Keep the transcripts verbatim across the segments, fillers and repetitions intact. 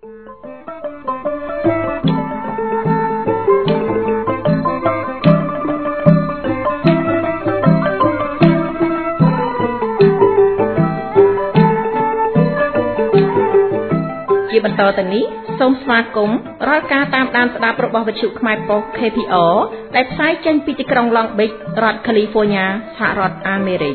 ជាបន្តទៅនេះសូមស្វាគមន៍រាល់ការតាមដានស្ដាប់របស់វិទ្យុខ្មែរប៉ុស្តិ៍ K P R ដែលផ្សាយចេញពីទីក្រុង Long Beach រដ្ឋ California សហរដ្ឋអាមេរិក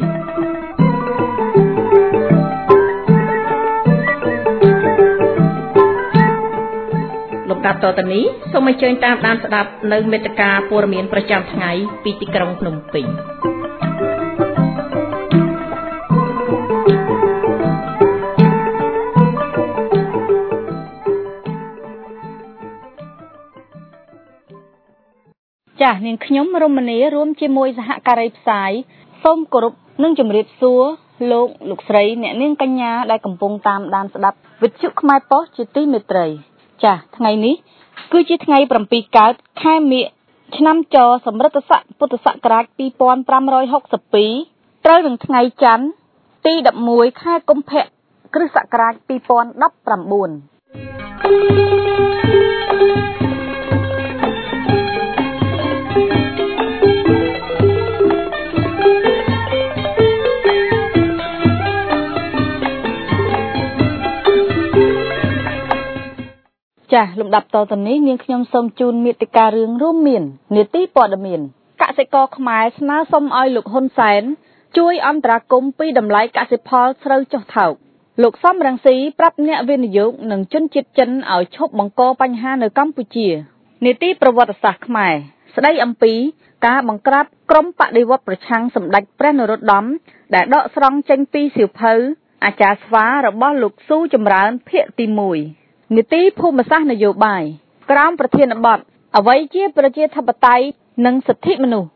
លំដាប់តទៅនេះសូមអញ្ជើញតាមដានស្ដាប់នៅមេត្តាព័ត៌មានប្រចាំថ្ងៃពីទីក្រុងភ្នំពេញចាស់នាងខ្ញុំរមនីរួមជាមួយសហការីផ្សាយសូមគោរពនិងជម្រាបសួរលោកលោកស្រីអ្នកនាងកញ្ញាដែលកំពុងតាមដានស្ដាប់វិទ្យុខ្មែរប៉ុស្តិ៍ជាទីមេត្រីចាស់ថ្ងៃនេះគឺជាថ្ងៃប្រាំពីរកើតខែមិញឆ្នាំចសម្រិតស័កពុទ្ធសករាជពីរពាន់ប្រាំរយហកសិបពីរត្រូវនឹងថ្ងៃច័ន្ទទីដប់មួយខែកុម្ភៈគ្រិស្តសករាជពីរពាន់ដប់ប្រាំបួនចាស់លំដាប់តទៅនេះនាងខ្ញុំសូមជូនមេតិការរឿងរួមមាននីតិព័ត៌មានកសិករខ្មែរស្នើសុំឲ្យលោកហ៊ុនសែនជួយអន្តរាគមន៍ពីតម្លៃកសិផលស្រូវចុះថោកលោកសំរងស៊ីប្រាប់អ្នកវិនិយោគនិងជនជាតិចិនឲ្យឈប់បង្កបញ្ហានៅកម្ពុជានីតិប្រវត្តិសាស្ត្រខ្មែរស្ដីអំពីការបង្ក្រាបក្រុមបដិវត្តប្រឆាំងសម្ដេចព្រះនរោត្តមដែលដកស្រង់ចេញពីសៀវភៅអាចារ្យស្វារបស់លោកស៊ូចម្រើនភាគទីមួយនីតិភូមិសាស្ត្រនយោបាយក្រោមប្រធានបទអ្វីជាប្រជាធិបតេយ្យនិងសិទ្ធិមនុស្ស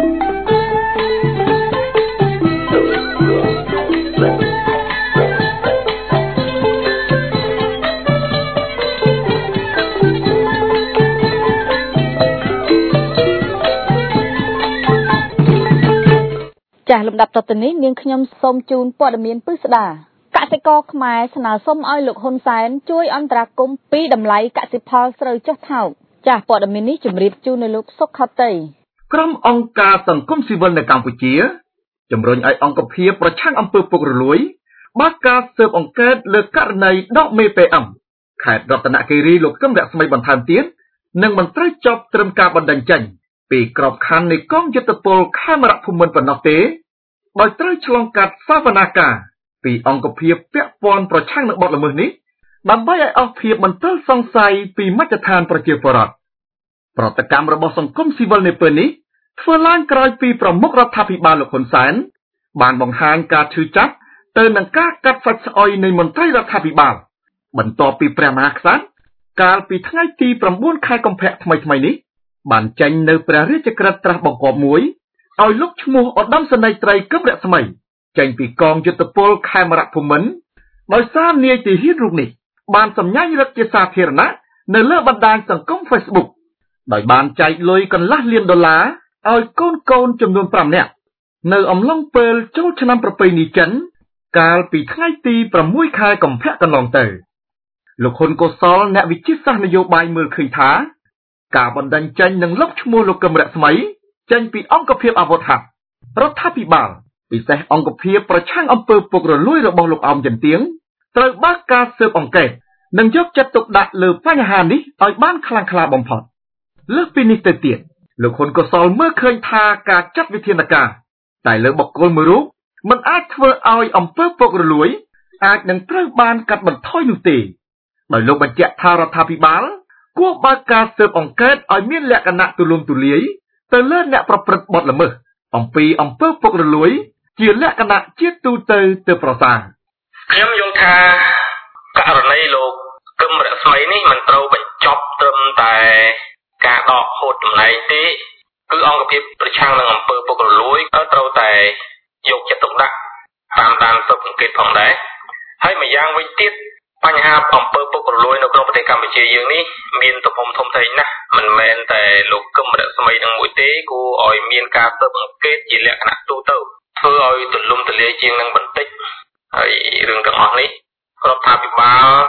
ចាស់លំដាប់តទៅនេះនាងខ្ញុំសូមជូនព័ត៌មានពិស្ដាកសិករខ្មែរស្នើសុំឲ្យលោកហ៊ុនសែនជួយអន្តរាគមន៍ពីតម្លៃកសិផលស្រូវចុះថោកចាស់ព័ត៌មាននេះជម្រាបជូននៅលោកសុខតីក្រុមអង្គការសង្គមស៊ីវិលនៅកម្ពុជាជំរុញឲ្យអង្គភាពប្រឆាំងអំពើពុករលួយបើកការស៊ើបអង្កេតលើករណីដកមេ ពី អឹម ខេត្តរតនគិរីលោកកឹមរស្មីបន្ថែមទៀតនិងមិនត្រូវចប់ត្រឹមការបណ្ដឹងចេញពីក្របខ័ណ្ឌនៃកងយុទ្ធពលខេមរភូមិន្ទប៉ុណ្ណោះទេដោយត្រូវឆ្លងកាត់សវនាការពីអង្គភាពពាក់ព័ន្ធប្រឆាំងនឹងបទល្មើសនេះដើម្បីឲ្យអស់ភាពមន្ទិលសង្ស័យពីមជ្ឈដ្ឋានប្រជាពលរដ្ឋប្រតិកម្មរបស់សង្គមស៊ីវិលនៅពេលនេះធ្វើឡើងក្រោយពីប្រមុខរដ្ឋាភិបាលលោកហ៊ុនសែនបានបង្ហាញការឈឺចាប់ទៅនឹងការកាត់សាច់ស្អុយនៃមន្ត្រីរដ្ឋាភិបាលបន្ទាប់ពីព្រះមហាក្សត្រកាលពីថ្ងៃទីប្រាំបួនខែកុម្ភៈថ្មីថ្មីនេះបានចេញនៅព្រះរាជក្រឹត្យត្រាស់បង្គាប់មួយឲ្យលោកឈ្មោះឧត្តមសេនីយ៍ត្រីកឹមរស្មីចេញពីកងយុទ្ធពលខេមរភូមិន្ទដោយសារនាយទាហានរូបនេះបានសម្ញរឹតជាសាធារណៈនៅលើបណ្ដាញសង្គម Facebook ដោយបានចែកលុយកន្លះលានដុល្លារឲ្យកូនកូនចំនួនប្រាំនាក់នៅអំឡុងពេលចូលឆ្នាំប្រពៃណីចិនកាលពីថ្ងៃទីប្រាំមួយខែកុម្ភៈកន្លងទៅលោកហ៊ុនកុសលអ្នកវិទ្យាសាស្ត្រនយោបាយមើលឃើញថាការបណ្ដឹងចេញនឹងលុបឈ្មោះលោកកឹមរស្មីចេញពីអង្គភាពអាវុធហត្ថរដ្ឋាភិបាលពិសេសអង្គភាពប្រឆាំងអំពើពុករលួយរបស់លោកអមចិនទៀងត្រូវបើកការស៊ើបអង្កេតនិងយកចិត្តទុកដាក់លើបញ្ហានេះឲ្យបានខ្លាំងក្លាបំផុតលើសពីនេះទៅទៀតលោកហ៊ុនកុសលមើលឃើញថាការចាត់វិធានការតែលើបុគ្គលមួយរូបមិនអាចធ្វើឲ្យអំពើពុករលួយអាចនឹងត្រូវបានកាត់បន្ថយនោះទេដោយលោកបញ្ជាក់ថារដ្ឋាភិបាលគួរបើកការស៊ើបអង្កេតឲ្យមានលក្ខណៈទូលំទូលាយទៅលើអ្នកប្រព្រឹត្តបទល្មើសអំពីអំពើពុករលួយជាលក្ខណៈជាទូទៅទៅប្រសើរខ្ញុំយល់ថាករណីលោកកឹមរស្មីនេះមិនត្រូវបញ្ចប់ត្រឹមតែការដកហូតតំណែងទេគឺអង្គភាពប្រឆាំងនឹងអំពើពុករលួយក៏ត្រូវតែយកចិត្តទុកដាក់តាមតាមស៊ើបអង្កេតផងដែរហើយម្យ៉ាងវិញទៀតបញ្ហាអំពើពុករលួយនៅក្នុងប្រទេសកម្ពុជាយើងនេះមានទំហំធំធេងណាស់មិនមែនតែលោកកឹមរស្មីនឹងមួយទេគួរឲ្យមានការស៊ើបអង្កេតជាលក្ខណៈទូទៅធ្វើឲ្យទូលំទូលាយជាងនឹងបន្តិចហើយរឿងទាំងអស់នេះរដ្ឋាភិបាល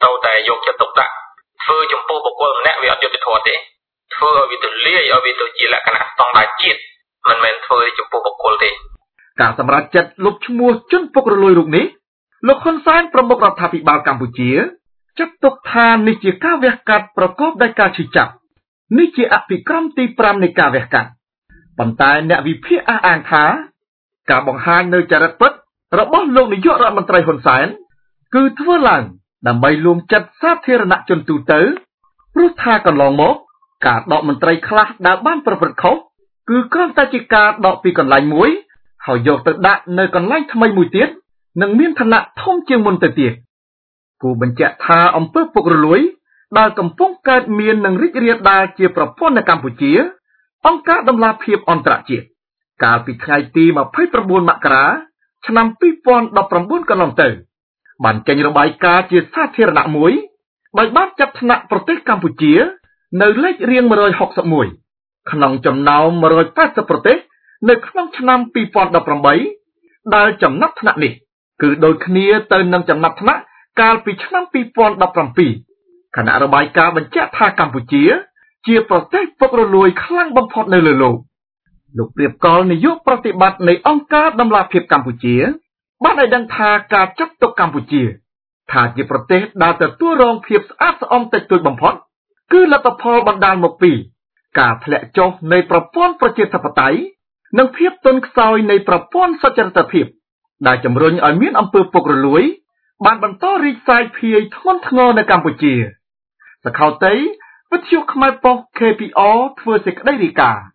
ត្រូវតែយកចិត្តទុកដាក់ធ្វើចំពោះបុគ្គលម្នាក់វាអត់យុត្តិធម៌ទេធ្វើឲ្យវាទលាយឲ្យវាទៅជាលក្ខណៈស្តង់ដារជាតិមិនមែនធ្វើចំពោះបុគ្គលទេការសម្រេចចិត្តលុបឈ្មោះជនពុករលួយរូបនេះលោកហ៊ុនសែនប្រមុខរដ្ឋាភិបាលកម្ពុជាចាត់ទុកថានេះជាការវះកាត់ប្រកបដោយការឈឺចាប់នេះជាអភិក្រមទីប្រាំនៃការវះកាត់ប៉ុន្តែអ្នកវិភាគអះអាងថាការបង្ហាញនៅចរិតពិតរបស់លោកនាយករដ្ឋមន្ត្រីហ៊ុនសែនគឺធ្វើឡើងដើម្បីលួងចិត្តសាធារណជនទូទៅព្រោះថាកន្លងមកការដកមន្ត្រីខ្លះដែលបានប្រព្រឹត្តខុសគឺគ្រាន់តែជាការដកពីកន្លែងមួយហើយយកទៅដាក់នៅកន្លែងថ្មីមួយទៀតនិងមានឋានៈធំជាងមុនទៅទៀតគូបញ្ជាក់ថាអំពើពុករលួយដែលកំពុងកើតមាននិងរីករាលដាលជាប្រព័ន្ធនៅកម្ពុជាអង្គការដំឡាភិបអន្តរជាតិកាលពីថ្ងៃទីម្ភៃប្រាំបួនមករាឆ្នាំពីរពាន់ដប់ប្រាំបួនកន្លងទៅបានចេញរបាយការណ៍ជាសាធារណៈមួយដោយបានចាត់ថ្នាក់ប្រទេសកម្ពុជានៅលេខរៀងមួយរយហុកសិបមួយក្នុងចំណោមមួយរយប៉ែតសិបប្រទេសនៅក្នុងឆ្នាំពីរពាន់ដប់ប្រាំបីដែលចំណាត់ថ្នាក់នេះគឺដូចគ្នាទៅនឹងចំណាត់ថ្នាក់កាលពីឆ្នាំពីរពាន់ដប់ប្រាំពីរគណៈរបាយការណ៍បញ្ជាក់ថាកម្ពុជាជាប្រទេសពុករលួយខ្លាំងបំផុតនៅលើโลกលោកព្រៀបកលនាយកប្រតិបត្តិនៃអង្គការដំឡាភិបកម្ពុជាបានឲ្យដឹងថាការចាត់ទុកកម្ពុជាថាជាប្រទេសដែលទទួលរងភាពស្អាតស្អំតិចតួចបំផុតគឺលទ្ធផលបណ្ដាលមកពីការធ្លាក់ចុះនៃប្រព័ន្ធប្រជាធិបតេយ្យនិងភាពទន់ខ្សោយនៃប្រព័ន្ធសុចរិតភាពដែលជំរុញឲ្យមានអំពើពុករលួយបានបន្តរីកសាយភាយធ្ងន់ធ្ងរនៅកម្ពុជាសខោតីវិទ្យុខ្មែរប៉ុស្តិ៍ ខេ ពី អារ ធ្វើសេចក្តីរាយការណ៍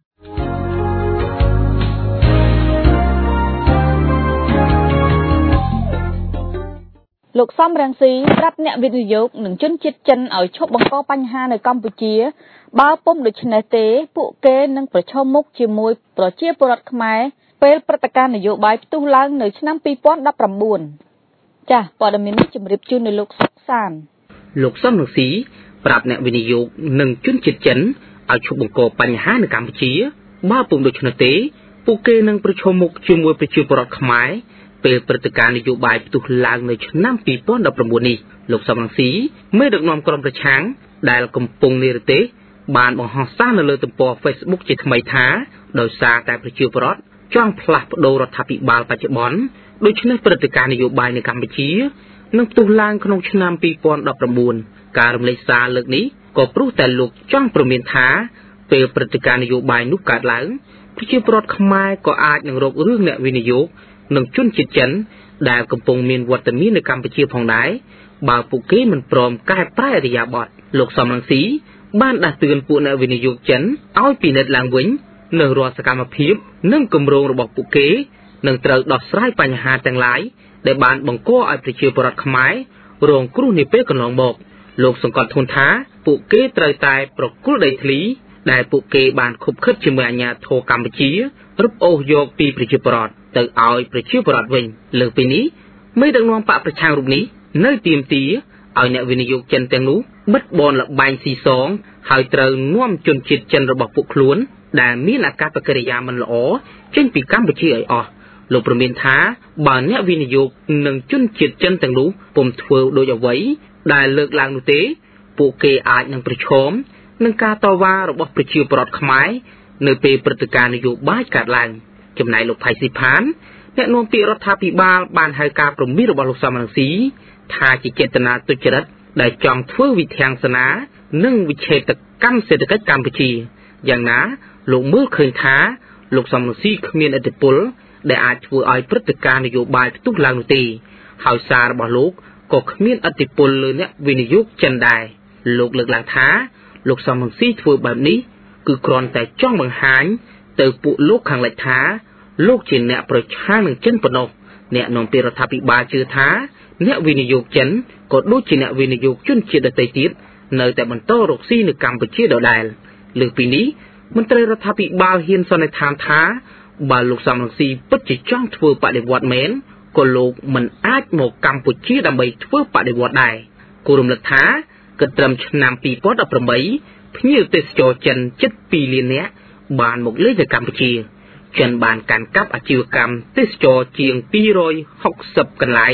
លោកសំរងស៊ីប្រាប់អ្នកវិនិយោគនិងជនជាតិចិនឲ្យឈប់បង្កបញ្ហានៅកម្ពុជាបើពុំដូច្នេះទេពួកគេនឹងប្រឈមមុខជាមួយប្រជាពលរដ្ឋខ្មែរពេលព្រឹត្តិការណ៍នយោបាយផ្ទុះឡើងនៅឆ្នាំពីរពាន់ដប់ប្រាំបួនចា៎ព័ត៌មាននេះជម្រាបជូននៅលោកសុកសានលោកសំរងស៊ីប្រាប់អ្នកវិនិយោគនិងជនជាតិចិនឲ្យឈប់បង្កបញ្ហានៅកម្ពុជាបើពុំដូច្នេះទេពួកគេនឹងប្រឈមមុខជាមួយប្រជាពលរដ្ឋខ្មែរពេលព្រឹត្តិការណ៍នយោបាយផ្ទុះឡើងនៅឆ្នាំពីរពាន់ដប់ប្រាំបួននេះលោកសំរងស៊ីមេដឹកនាំក្រុមប្រឆាំងដែលកំពុងនិរទេសបានបង្ហោះសារនៅលើទំព័រ Facebook ជាថ្មីថាដោយសារតែប្រជាពលរដ្ឋចង់ផ្លាស់ប្ដូររដ្ឋាភិបាលបច្ចុប្បន្នដូច្នេះព្រឹត្តិការណ៍នយោបាយនៅកម្ពុជានឹងផ្ទុះឡើងក្នុងឆ្នាំពីរពាន់ដប់ប្រាំបួនការរំលែកសារលើកនេះក៏ព្រោះតែលោកចង់ព្រមានថាពេលព្រឹត្តិការណ៍នយោបាយនោះកើតឡើងប្រជាពលរដ្ឋខ្មែរក៏អាចនឹងរករឿងអ្នកវិនិយោគនិងជនជាតិចិនដែលកំពុងមានវត្តមាននៅកម្ពុជាផងដែរបើពួកគេមិនព្រមកែប្រែឥរិយាបថលោកសំរងស៊ីបានដាស់តឿនពួកអ្នកវិនិយោគចិនឲ្យពិនិត្យឡើងវិញនៅរាល់សកម្មភាពនិងគម្រោងរបស់ពួកគេនឹងត្រូវដោះស្រាយបញ្ហាទាំងឡាយដែលបានបង្កឲ្យប្រជាពលរដ្ឋខ្មែររងគ្រោះនាពេលកន្លងមកលោកសង្កត់ធ្ងន់ថាពួកគេត្រូវតែប្រគល់ដីធ្លីដែលពួកគេបានខុបខិតជាមួយអាជ្ញាធរកម្ពុជារឹបអូសយកពីប្រជាពលរដ្ឋទៅឲ្យប្រជាពលរដ្ឋវិញលើពីនេះមេដឹកនាំបកប្រឆាំងរូបនេះនៅទាមទារឲ្យអ្នកវិនិយោគចិនទាំងនោះបិទបនលបែងស៊ីសងហើយត្រូវនាំជនជាតិចិនរបស់ពួកខ្លួនដែលមានអាកប្បកិរិយាមិនល្អចេញពីកម្ពុជាឲ្យអស់លោកប្រមានថាបើអ្នកវិនិយោគនិងជនជាតិចិនទាំងនោះពុំធ្វើដូចអ្វីដែលលើកឡើងនោះទេពួកគេអាចនឹងប្រឈមនឹងការតវ៉ារបស់ប្រជាពលរដ្ឋខ្មែរនៅពេលព្រឹត្តិការណ៍នយោបាយកើតឡើងចំណែកលោកផៃស៊ីផានអ្នកនាំពាក្យរដ្ឋាភិបាលបានហៅការព្រមានរបស់លោកសំរងស៊ីថាជាចេតនាទុច្ចរិតដែលចង់ធ្វើវិធានសាស្ត្រនិងវិឆេទកម្មសេដ្ឋកិច្ចកម្ពុជាយ៉ាងណាលោកមើលឃើញថាលោកសំរងស៊ីគ្មានឥទ្ធិពលដែលអាចធ្វើឲ្យព្រឹត្តិការណ៍នយោបាយផ្ទុះឡើងនោះទេហើយសាររបស់លោកក៏គ្មានឥទ្ធិពលលើអ្នកវិនិយោគចិនដែរលោកលើកឡើងថាលោកសំរងស៊ីធ្វើបែបនេះគឺគ្រាន់តែចង់បង្ហាញទៅពួកលោកខាងលិចថាលោកជាអ្នកប្រឆាំងនឹងចិនប៉ុណ្ណោះអ្នកនាំពាក្យរដ្ឋាភិបាលជឿថាអ្នកវិនិយោគចិនក៏ដូចជាអ្នកវិនិយោគជនជាតិដទៃទៀតនៅតែបន្តរកស៊ីនៅកម្ពុជាដដែលលើពីនេះមន្ត្រីរដ្ឋាភិបាលហ៊ានសន្និដ្ឋានថាបើលោកសំរងស៊ីពិតជាចង់ធ្វើបដិវត្តន៍មែនក៏លោកមិនអាចមកកម្ពុជាដើម្បីធ្វើបដិវត្តន៍ដែរគូរំលឹកថាគិតត្រឹមឆ្នាំពីរពាន់ដប់ប្រាំបីភ្ញៀវទេសចរចិនជិតពីរលាននាក់បានមកលេងនៅកម្ពុជាចិនបានកាន់កាប់អាជីវកម្មទេសចរជាងពីររយហុកសិបកន្លែង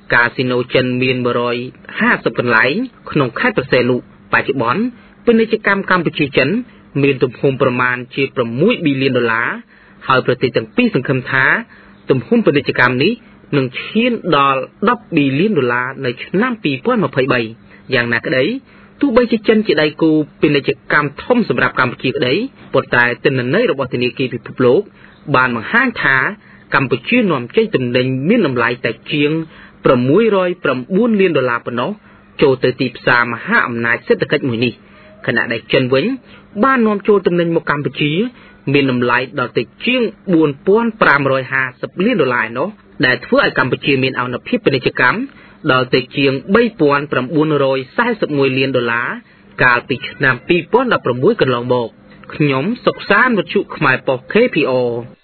កាស៊ីណូចិនមានមួយរយห้าสิบកន្លែងក្នុងខេត្តព្រះសីហនុបច្ចុប្បន្នពាណិជ្ជកម្មកម្ពុជាចិនមានទំហំប្រមាណជាหกប៊ីលានដុល្លារហើយប្រទេសទាំងពីរសង្ឃឹមថាទំហំពាណិជ្ជកម្មនេះនឹងឈានដល់ដប់ប៊ីលានដុល្លារនៅឆ្នាំពីរពាន់ម្ភៃបីយ៉ាងណាក្តីទោះបីជាចិនជាដៃគូពាណិជ្ជកម្មធំសម្រាប់កម្ពុជាក្តីប៉ុន្តែទិន្នន័យរបស់ធនាគារពិភពលោកបានបង្ហាញថាកម្ពុជានាំចេញទំនិញមានតម្លៃតែជាងหกร้อยเก้าលានដុល្លារប៉ុណ្ណោះចូលទៅទីផ្សារមហាអំណាចសេដ្ឋកិច្ចមួយនេះខណៈដែលចិនវិញបាននាំចូលទំនិញមកកម្ពុជាមានតម្លៃដល់ទៅជាងbốn nghìn năm trămห้าสิบលានដុល្លារនោះដែលធ្វើឲ្យកម្ពុជាមានអានុភាពពាណិជ្ជកម្មដល់ទៅជាង三nghìn九百四十一លានដុល្លារកាលពីឆ្នាំពីរពាន់ដប់ប្រាំមួយកន្លងមកខ្ញុំសុកសានវត្ថុខ្មែរប៉ុស្តិ៍ ខេ พี អូ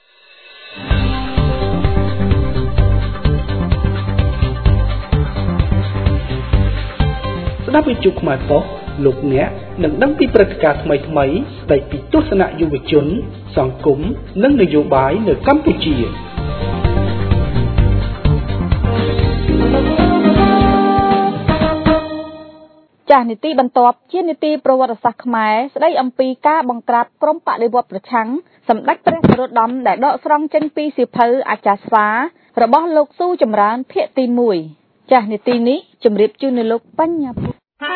ស្ដាប់វិទ្យុខ្មែរប៉ុស្តិ៍លោកអ្នកនឹងដឹងពីព្រឹត្តិការណ៍ថ្មីៗស្ដីពីទស្សនៈយុវជនសង្គមនិងនយោបាយនៅកម្ពុជាចាស់នីតិបន្ទាប់ជានីតិប្រវត្តិសាស្ត្រខ្មែរស្ដីអំពីការបង្ក្រាបក្រុមបដិវត្តប្រឆាំងសម្ដេចព្រះនរោត្តមដែលដកស្រង់ចេញពីសៀវភៅអាចារ្យស្វារបស់លោកស៊ូចម្រើនភាគទីមួយចាស់នីតិនេះជម្រាបជូននៅលោកបញ្ញាភុ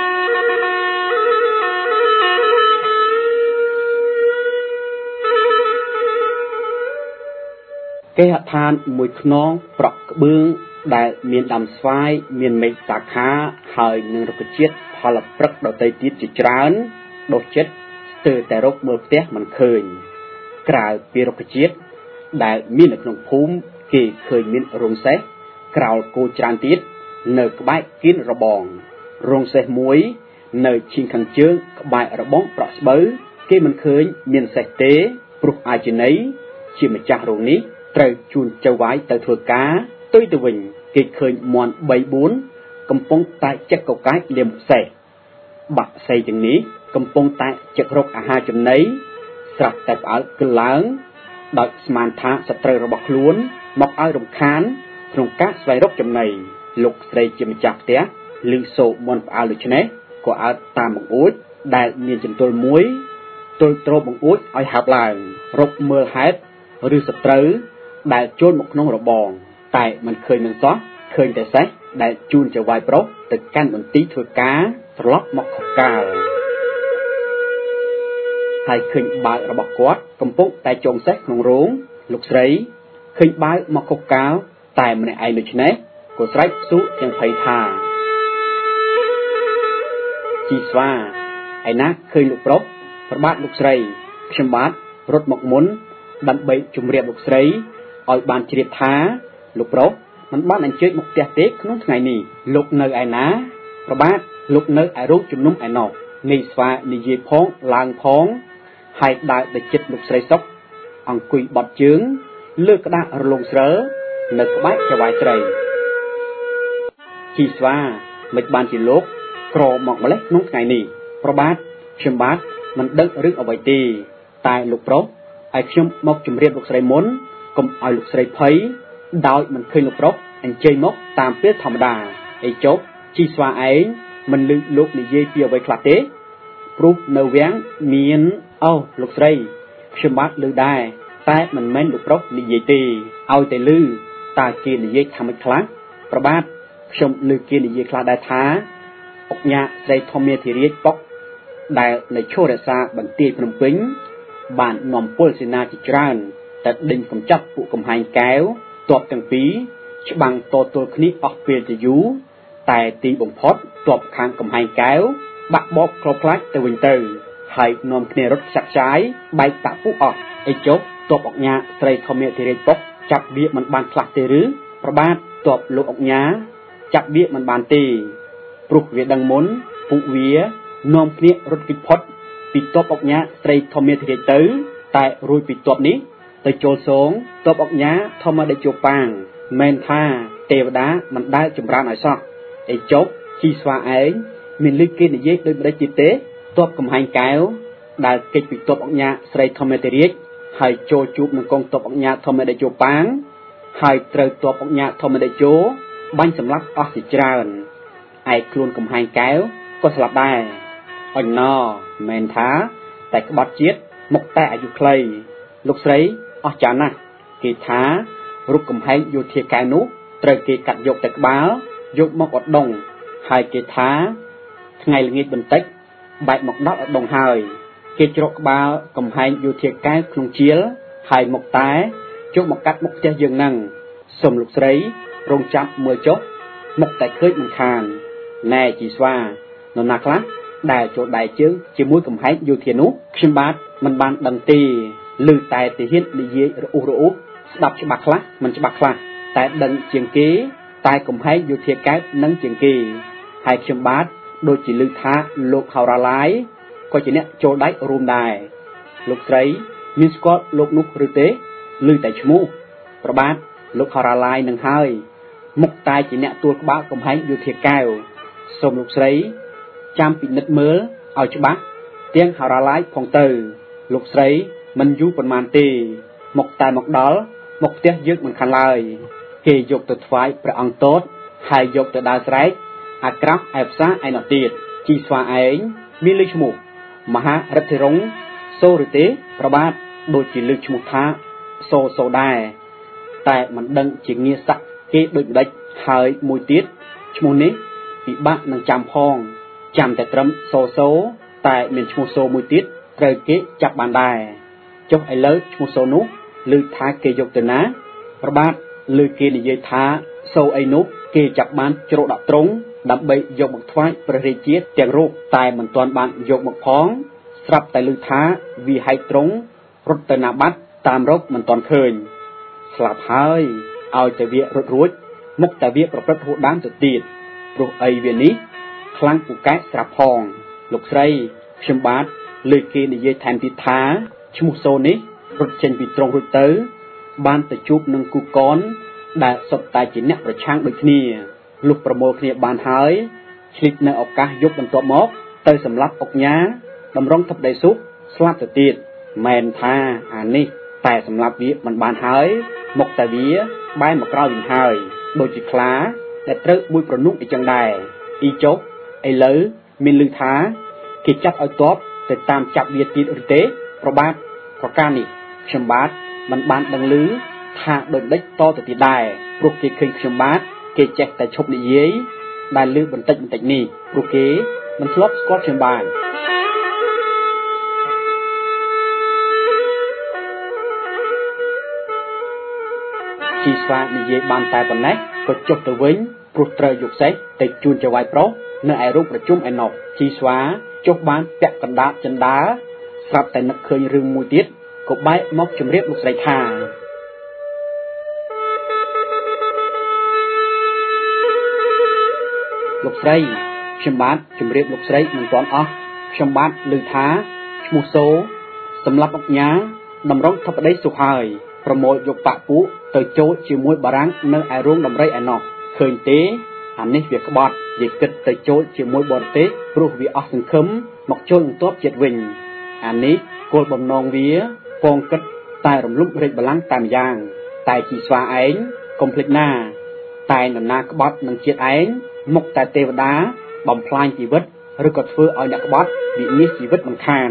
គេហដ្ឋានមួយខ្នងប្រក់ក្បឿងដែលមានដើមស្វាយមានមេឃសាខាហើយនឹងរុក្ខជាតិផលព្រឹកដទៃទៀតជាច្រើនដុះចិត្តស្ទើរតែរកមើលផ្ទះមិនឃើញក្រៅពីរុក្ខជាតិដែលមាននៅក្នុងភូមិគេឃើញមានរោងសេះក្រោលគោច្រើនទៀតនៅក្បែរគៀនរបងរោងសេះមួយនៅឈៀងខាងជើងក្បែររបងប្រក់ស្បូវគេមិនឃើញមានសេះទេព្រោះអាចិនីជាម្ចាស់រោងនេះត្រូវជូនចៅវាយទៅធ្វើការទុយទៅវិញគេឃើញមន់បីបួនកំពុងតែចឹកកកាយលាមសេះបាក់សៃទាំងនេះកំពុងតែចឹករកអាហារចំណីស្រាប់តែផ្អើលកឡើងដោយស្មានថាសត្រូវរបស់ខ្លួនមកឲ្យរំខានក្នុងការស្វែងរកចំណីលោកស្រីជាម្ចាស់ផ្ទះឮសូរមន់ផ្អើលដូច្នេះក៏អើតតាមបង្អួចដែលមានចន្ទុលមួយទល់ទ្របង្អួចឲ្យហាប់ឡើងរកមើលហេតុឬសត្រូវដែលចូលមកក្នុងរបងតែមិនឃើញនឹងសោះឃើញតែសេះដែលជូនចៅវាយប្រុសទៅកាន់មន្ទីរធ្វើការត្រឡប់មកខុសកាលហើយឃើញបាវរបស់គាត់កំពុងតែចងសេះក្នុងរោងលោកស្រីឃើញបាវមកខុសកាលតែម្នាក់ឯងដូច្នេះក៏ស្រែកស៊ូទាំងភ័យថាជីស្វាឯណាឃើញលោកប្រុសប្របាទលោកស្រីខ្ញុំបាទរត់មកមុនដើម្បីជម្រាបលោកស្រីឲ្យបានជ្រាបថាលោកប្រុសមិនបានអញ្ជើញមកផ្ទះទេក្នុងថ្ងៃនេះលោកនៅឯណាប្របាទលោកនៅឯរោងជំនុំឯណោះនេះស្វានិយាយផងឡើងផងហើយដើរទៅជិតលោកស្រីសុកអង្គុយបត់ជើងលើក្តាររលងស្រើនៅក្បែរចៅវាយស្រីជីស្វាមិនបានជាលោកក្រមកម្លេះក្នុងថ្ងៃនេះប្របាទខ្ញុំបាទមិនដឹងរឿងអ្វីទេតែលោកប្រុសឲ្យខ្ញុំមកជម្រាបលោកស្រីមុនកុំឲ្យលោកស្រីភ័យដោយមិនឃើញលោកប្រុសអញ្ជើញមកតាមពេលធម្មតាអីចុះជីស្វាឯងមិនឮលោកនិយាយពីអ្វីខ្លះទេព្រោះនៅវាំងមានអូលោកស្រីខ្ញុំបាទឮដែរតែមិនមែនលោកប្រុសនិយាយទេឲ្យតែឮតើគេនិយាយថាម៉េចខ្លះប្របាទខ្ញុំឮគេនិយាយខ្លះដែរថាអុកញ៉ាស្រីធម្មធារាជប៉ុកដែលនៅឈររក្សាបន្ទាយភ្នំពេញបាននាំពលសេនាជាច្រើនតែដេញកំចាត់ពួកកំហែងកែវទ័ពទាំងពីរច្បាំងតទល់គ្នាអស់ពេលជាយូរតែទីបំផុតទ័ពខាងកំហែងកែវបាក់បោកក្របខ្លាចទៅវិញទៅហើយនាំគ្នារត់ខ្ចាក់ខ្ចាយបែកតាក់ពួកអស់អីចុះទ័ពអុកញ៉ាស្រីធម្មធារាជប៉ុកចាប់វាមិនបានខ្លះទេឬប្របាទទ័ពលោកអុកញ៉ាចាប់វាមិនបានទេព្រោះវាដឹងមុនពួកវានាំគ្នារត់គេចផុតពីទ័ពអុកញ៉ាស្រីធម្មធារាជទៅតែរួចពីទ័ពនេះទៅចូលសងទ័ពអុកញ៉ាធម្មតេជោប៉ាងមិនថាទេវតាមិនដែលចម្រើនឲ្យសោះអីចុះជីស្វាឯងមានលឺគេនិយាយដូចម្ដេចទៀតទេទ័ពកំហែងកែវដែលគេចពីទ័ពអុកញ៉ាស្រីធម្មធារាជហើយចូលជួបនឹងកងទ័ពអុកញ៉ាធម្មតេជោប៉ាងហើយត្រូវទ័ពអុកញ៉ាធម្មតេជោបាញ់សម្លាប់អស់ជាច្រើនឯខ្លួនកំហែងកែវក៏ស្លាប់ដែរអញណមែនថាតែក្បត់ជាតិមកតែអាយុខ្លីលោកស្រីអស់ចាណាស់គេថារូបកំហែងយោធាកែវនោះត្រូវគេកាត់យកតែក្បាលយកមកអត់ដងហើយគេថាថ្ងៃល្ងាចបន្តិចបែកមកដល់អត់ដងហើយគេជ្រកក្បាលកំហែងយោធាកែវក្នុងជាលហើយមកតែយកមកកាត់មុខផ្ទះយើងនឹងសូមលោកស្រីរងចាំមើលចុះមុខតែឃើញមិនខានណែជីស្វានរណាខ្លះដែលចូលដៃជើងជាមួយកំហែងយោធានោះខ្ញុំបាទមិនបានដឹងទេឮតែទាហាននិយាយរអ៊ូរអ៊ូស្ដាប់ច្បាស់ខ្លះមិនច្បាស់ខ្លះតែដឹងជាងគេតែកំហែងយោធាកែវនឹងជាងគេហើយខ្ញុំបាទដូចជាឮថាលោកហៅរ៉ាឡាយក៏ជាអ្នកចូលដៃរួមដែរលោកស្រីមានស្គាល់លោកនោះឬទេឮតែឈ្មោះប្របាទលោកហៅរ៉ាឡាយនឹងហើយមុខតែជាអ្នកទួលក្បាលកំហែងយោធាកែវសូមលោកស្រីចាំពិនិត្យមើលឲ្យច្បាស់ទាំងហៅរ៉ាឡាយផងទៅលោកស្រីមិនយូរប៉ុន្មានទេមកតែមកដល់មកផ្ទះយើងមិនខានឡើយគេយកទៅថ្វាយព្រះអង្គតូចហើយយកទៅដើរស្រែកអាក្រាស់ឯផ្សារឯណោះទៀតជីស្វាឯងមានលើឈ្មោះមហារិទ្ធិរងសូឬទេប្របាទដូចជាលើឈ្មោះថាសូសូដែរតែមិនដឹងជាងារស័ក្តិគេដូចម្ដេចហើយមួយទៀតឈ្មោះនេះពិបាកនឹងចាំផងចាំតែត្រឹមសូសូតែមានឈ្មោះសូមួយទៀតត្រូវគេចាប់បានដែរចុះឥឡូវឈ្មោះសូនោះឮថាគេយកទៅណាប្របាទឮគេនិយាយថាសូអីនោះគេចាប់បានជ្រកដាក់ត្រង់ដើម្បីយកមកថ្វាយព្រះរាជាទាំងរូបតែមិនទាន់បានយកមកផងស្រាប់តែឮថាវាហែកត្រង់រត់ទៅណាបាត់តាមរកមិនទាន់ឃើញស្លាប់ហើយឲ្យតែវារត់រួចមុខតែវាប្រព្រឹត្តហួសដើមទៅទៀតព្រោះអីវានេះខ្លាំងពូកែស្រាប់ផងលោកស្រីខ្ញុំបាទលើគេនិយាយថែមទៀតថាឈ្មោះសូនេះរត់ចេញពីត្រង់រួចទៅបានទៅជួបនឹងគូកនដែលសុទ្ធតែជាអ្នកប្រឆាំងដូចគ្នាលុះប្រមូលគ្នាបានហើយឆ្លៀតនៅឱកាសយកបន្ទាប់មកទៅសម្លាប់អុកញ៉ាតម្រង់ទឹកដីសុខស្លាប់ទៅទៀតមែនថាអានេះតែសម្លាប់វាមិនបានហើយមកតែវាបែរមកក្រោយវិញហើយដូចជាខ្លាដែលត្រូវបួយប្រនោះអីចឹងដែរអ៊ីចុកឥឡូវមានឮថាគេចាត់ឲ្យទ័ពទៅតាមចាប់វាទៀតឬទេប្របាទប្រការនេះខ្ញុំបាទមិនបានដឹងឮថាដូចម្ដេចតទៅទៀតដែរព្រោះគេឃើញខ្ញុំបាទគេចេះតែឈប់និយាយដែលឮបន្តិចបន្តិចនេះព្រោះគេមិនធ្លាប់ស្គាល់ខ្ញុំបាទជីស្វានិយាយបានតែប៉ុណ្ណេះក៏ចុះទៅវិញព្រោះត្រូវយកសេះទៅជូនចៅវាយប្រុសនៅឯរោងប្រជុំឯណោះជីស្វាចុះបានពាក់កណ្ដាលចិនដាស្រាប់តែនឹកឃើញរឿងមួយទៀតក៏បែកមកជម្រាបលោកស្រីថាលោកស្រីខ្ញុំបាទជម្រាបលោកស្រីមិនទាន់អស់ខ្ញុំបាទឮថាឈ្មោះសូសម្រាប់អុកញ៉ាតម្រង់ធិបតីសុខហើយប្រមូលយកបាក់ពួកទៅចូលជាមួយបារាំងនៅឯរោងដំរីឯណោះឃើញទេអានេះវាក្បត់និយាយគិតទៅចូលជាមួយបរទេសព្រោះវាអស់សង្ឃឹមមកចូលនឹងទ័ពជាតិវិញអានេះគោលបំណងវាពងគិតតែរំលំរាជបល្ល័ង្កតែម្យ៉ាងតែជីស្វាឯងកុំភ្លេចណាតែនរណាក្បត់នឹងជាតិឯងមកតែទេវតាបំផ្លាញជីវិតឬក៏ធ្វើឲ្យអ្នកក្បត់វិនាសជីវិតមិនខាន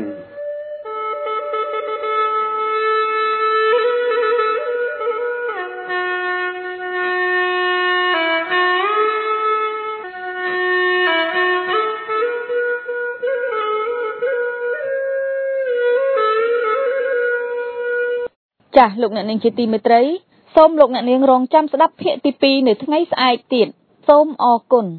ចាស់លោកអ្នកនាងជាទីមេត្រីសូមលោកអ្នកនាងរងចាំស្ដាប់ភាគទីពីរនៅថ្ងៃស្អែកទៀតសូមអរគុណ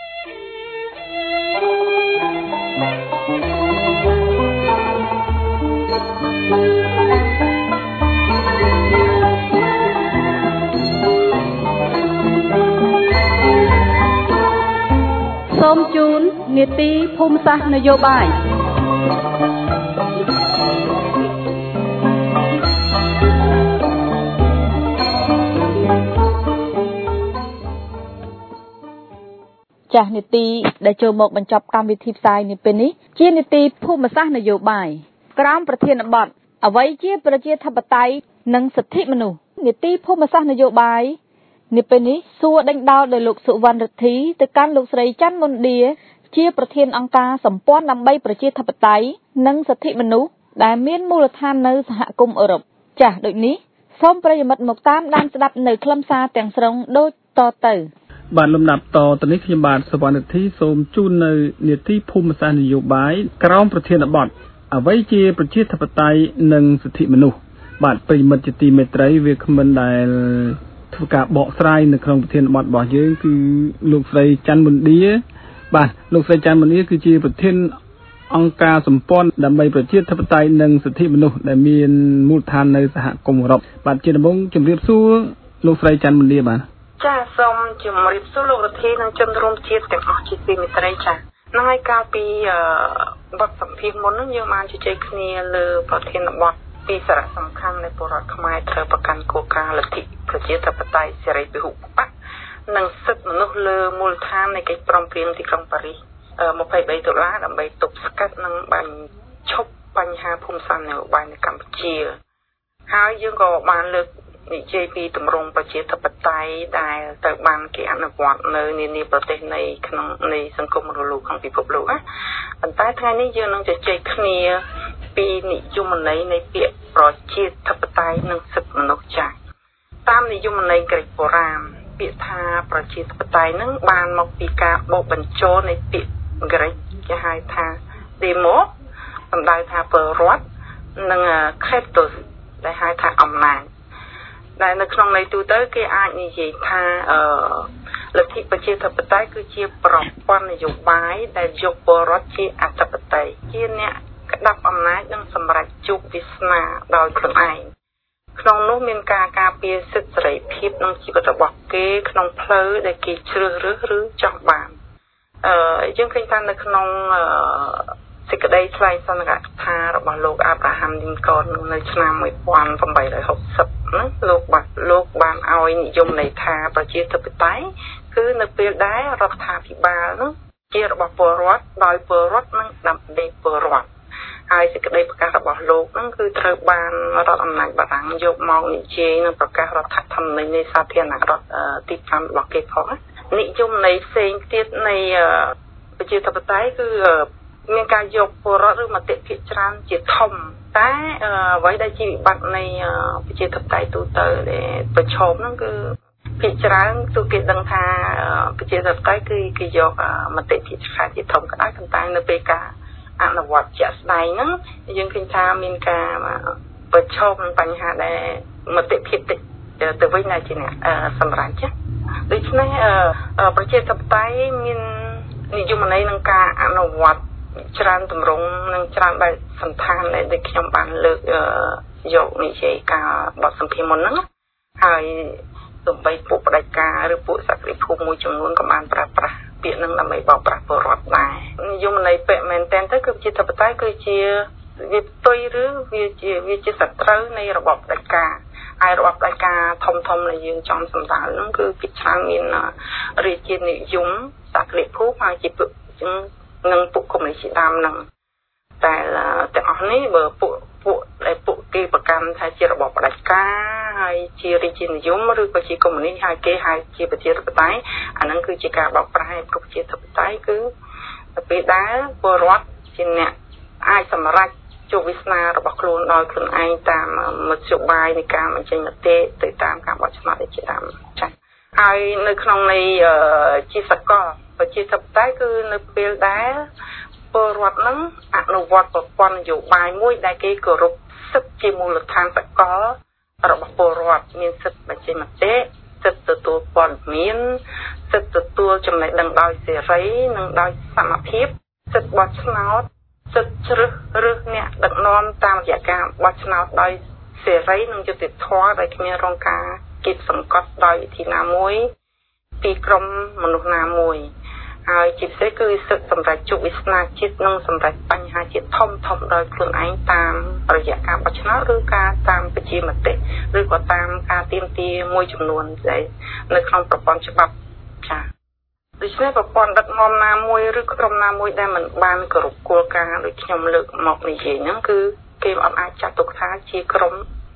សូមជូននីតិភូមិសាស្ត្រនយោបាយចាស់នីតិដែលចូលមកបញ្ចប់កម្មវិធីផ្សាយនេះពេលនេះជានីតិភូមិសាស្ត្រនយោបាយក្រោមប្រធានបទអ្វីជាប្រជាធិបតេយ្យនិងសិទ្ធិមនុស្សនីតិភូមិសាស្ត្រនយោបាយនេះពេលនេះសួរដេញដោលដោយលោកសុវណ្ណរិទ្ធីទៅកាន់លោកស្រីច័ន្ទមុនឌាជាប្រធានអង្គការសម្ព័ន្ធដើម្បីប្រជាធិបតេយ្យនិងសិទ្ធិមនុស្សដែលមានមូលដ្ឋាននៅសហគមន៍អឺរ៉ុបចាស់ដូចនេះសូមប្រិយមិត្តមកតាមដានស្ដាប់នៅខ្លឹមសារទាំងស្រុងដូចតទៅបាទលំដាប់តទៅនេះខ្ញុំបាទសុវណ្ណរិទ្ធីសូមជូននៅនីតិភូមិសាស្ត្រនយោបាយក្រោមប្រធានបទអ្វីជាប្រជាធិបតេយ្យនិងសិទ្ធិមនុស្សបាទប្រិយមិត្តជាទីមេត្រីវាគ្មិនដែលធ្វើការបកស្រាយនៅក្នុងប្រធានបទរបស់យើងគឺលោកស្រីច័ន្ទមុនឌាបាទលោកស្រីច័ន្ទមុនឌាគឺជាប្រធានអង្គការសម្ព័ន្ធដើម្បីប្រជាធិបតេយ្យនិងសិទ្ធិមនុស្សដែលមានមូលដ្ឋាននៅសហគមន៍អឺរ៉ុបបាទជាដំបូងជម្រាបសួរលោកស្រីច័ន្ទមុនឌាបាទចាសូមជម្រាបសួរលោករដ្ឋាភិបាលនិងជនរួមជាតិទាំងអស់ជាទីមេត្រីចាហ្នឹងហើយកាលពីបទសម្ភាសន៍មុនហ្នឹងយើងបានជជែកគ្នាលើប្រធានបទពីសារៈសំខាន់នៃពលរដ្ឋខ្មែរត្រូវប្រកាន់គោលការណ៍លទ្ធិប្រជាធិបតេយ្យសេរីពហុបកនិងសិទ្ធិមនុស្សលើមូលដ្ឋាននៃកិច្ចព្រមព្រៀងទីក្រុងប៉ារីសម្ភៃបីដុល្លារដើម្បីទប់ស្កាត់និងបញ្ឈប់បញ្ហាភូមិសាស្ត្រនយោបាយនៅកម្ពុជាហើយយើងក៏បានលើកនិយាយពីទម្រង់ប្រជាធិបតេយ្យដែលត្រូវបានគេអនុវត្តនៅនានាប្រទេសនៃក្នុងនៃសង្គមរលូក្នុងពិភពលោកណាប៉ុន្តែថ្ងៃនេះយើងនឹងជជែកគ្នាពីនិយមន័យនៃពាក្យប្រជាធិបតេយ្យនិងសិទ្ធិមនុស្សចាស់តាមនិយមន័យក្រិកបុរាណពាក្យថាប្រជាធិបតេយ្យនឹងបានមកពីការបូកបញ្ចូលនៃពាក្យក្រិកគេហៅថា demo សំដៅថាពលរដ្ឋនិង kratos ដែលហៅថាអំណាចដែលនៅក្នុងន័យទូទៅគេអាចនិយាយថាអឺលទ្ធិប្រជាធិបតេយ្យគឺជាប្រព័ន្ធនយោបាយដែលយកពលរដ្ឋជាអធិបតេយ្យជាអ្នកក្តាប់អំណាចនិងសម្រេចជោគវាសនាដោយខ្លួនឯងក្នុងនោះមានការការពារសិទ្ធិសេរីភាពនិងជីវិតរបស់គេក្នុងផ្លូវដែលគេជ្រើសរើសឬចង់បានអឺយើងឃើញថានៅក្នុងសេចក្តីថ្លែងសន្និដ្ឋានថារបស់លោកអាប់រ៉ាហាំលីនកននៅឆ្នាំmột nghìn tám trăm sáu mươiហ្នឹងលោកបានលោកបានឲ្យនិយមន័យថាប្រជាធិបតេយ្យគឺនៅពេលដែលរដ្ឋាភិបាលនោះជារបស់ពលរដ្ឋដោយពលរដ្ឋនិងដើម្បីពលរដ្ឋហើយសេចក្តីប្រកាសរបស់លោកហ្នឹងគឺត្រូវបានរដ្ឋអំណាចបារាំងយកមកនិយាយនិងប្រកាសរដ្ឋធម្មនុញ្ញនៃសាធារណរដ្ឋទីfiveរបស់គេផងនិយមន័យផ្សេងទៀតនៃប្រជាធិបតេយ្យគឺមានការយកពលរដ្ឋឬមតិភាគច្រើនជាធំតែអ្វីដែលជាវិបត្តិនៃប្រជាធិបតេយ្យទូទៅដែលប្រឈមហ្នឹងគឺភាគច្រើនទូគេដឹងថាប្រជាធិបតេយ្យគឺគេយកមតិភាគច្រើនជាធំក៏ដោយប៉ុន្តែនៅពេលការអនុវត្តជាក់ស្ដែងហ្នឹងយើងឃើញថាមានការប្រឈមនឹងបញ្ហាដែលមតិភាគទៅវិញណាជាអ្នកសម្រាប់ចាដូច្នេះប្រជាធិបតេយ្យមាននិយមន័យនឹងការអនុវត្តច្រើនទម្រង់និងច្រើនបែបសន្តានដែលខ្ញុំបានលើកយកនិយាយការបទសម្ភាសន៍មុនហ្នឹងហើយទោះបីពួកផ្ដាច់ការឬពួកសក្តិភូមិមួយចំនួនក៏បានប្រើប្រាស់ពាក្យហ្នឹងដើម្បីបោកប្រាស់ពលរដ្ឋដែរនិយមន័យពាក្យមែនតែនទៅគឺជាធិបតេយ្យគឺជាវាផ្ទុយឬវាជាវាជាសត្រូវនៃរបបផ្ដាច់ការហើយរបបផ្ដាច់ការធំធំដែលយើងចង់សម្ដៅហ្នឹងគឺគេច្រើនមានរាជានិយមសក្តិភូមិហើយជាពួកនឹងពួកកុម្មុយនីសដើមហ្នឹងតែទាំងអស់នេះបើពួកពួកដែលពួកគេប្រកាន់ថាជារបបផ្ដាច់ការហើយជារាជានិយមឬក៏ជាកុម្មុយនីសហើយគេហៅជាប្រជាធិបតេយ្យអាហ្នឹងគឺជាការបោកប្រាស់ឲ្យប្រជាធិបតេយ្យគឺទៅពេលដែលពលរដ្ឋជាអ្នកអាចសម្រេចជោគវាសនារបស់ខ្លួនដោយខ្លួនឯងតាមមធ្យោបាយនៃការបញ្ចេញមតិទៅតាមការបោះឆ្នោតជាដើមចា៎ហើយនៅក្នុងនៃជាសកលប្រជាធិបតេយ្យគឺនៅពេលដែលពលរដ្ឋនឹងអនុវត្តប្រព័ន្ធនយោបាយមួយដែលគេគោរពសិទ្ធិជាមូលដ្ឋានសកលរបស់ពលរដ្ឋមានសិទ្ធិបញ្ចេញមតិសិទ្ធិទទួលព័ត៌មានសិទ្ធិទទួលចំណេះដឹងដោយសេរីនិងដោយសមភាពសិទ្ធិបោះឆ្នោតសិទ្ធិជ្រើសរើសអ្នកដឹកនាំតាមរយៈការបោះឆ្នោតដោយសេរីនិងយុត្តិធម៌ដោយគ្មានរងការគៀបសង្កត់ដោយវិធីណាមួយពីក្រុមមនុស្សណាមួយហើយជាពិសេសគឺសិទ្ធិសម្រាប់ជោគវាសនាជាតិនិងសម្រាប់បញ្ហាជាតិធំធំដោយខ្លួនឯងតាមរយៈការបោះឆ្នោតឬការតាមប្រជាមតិឬក៏តាមការទាមទារមួយចំនួនដែលនៅក្នុងប្រព័ន្ធច្បាប់ចា៎ដូច្នេះប្រព័ន្ធដឹកនាំណាមួយឬក្រុមណាមួយដែលមិនបានគោរពគោលការណ៍ដូចខ្ញុំលើកមកនិយាយហ្នឹងគឺគេអត់អាចចាត់ទុកថាជាក្រុម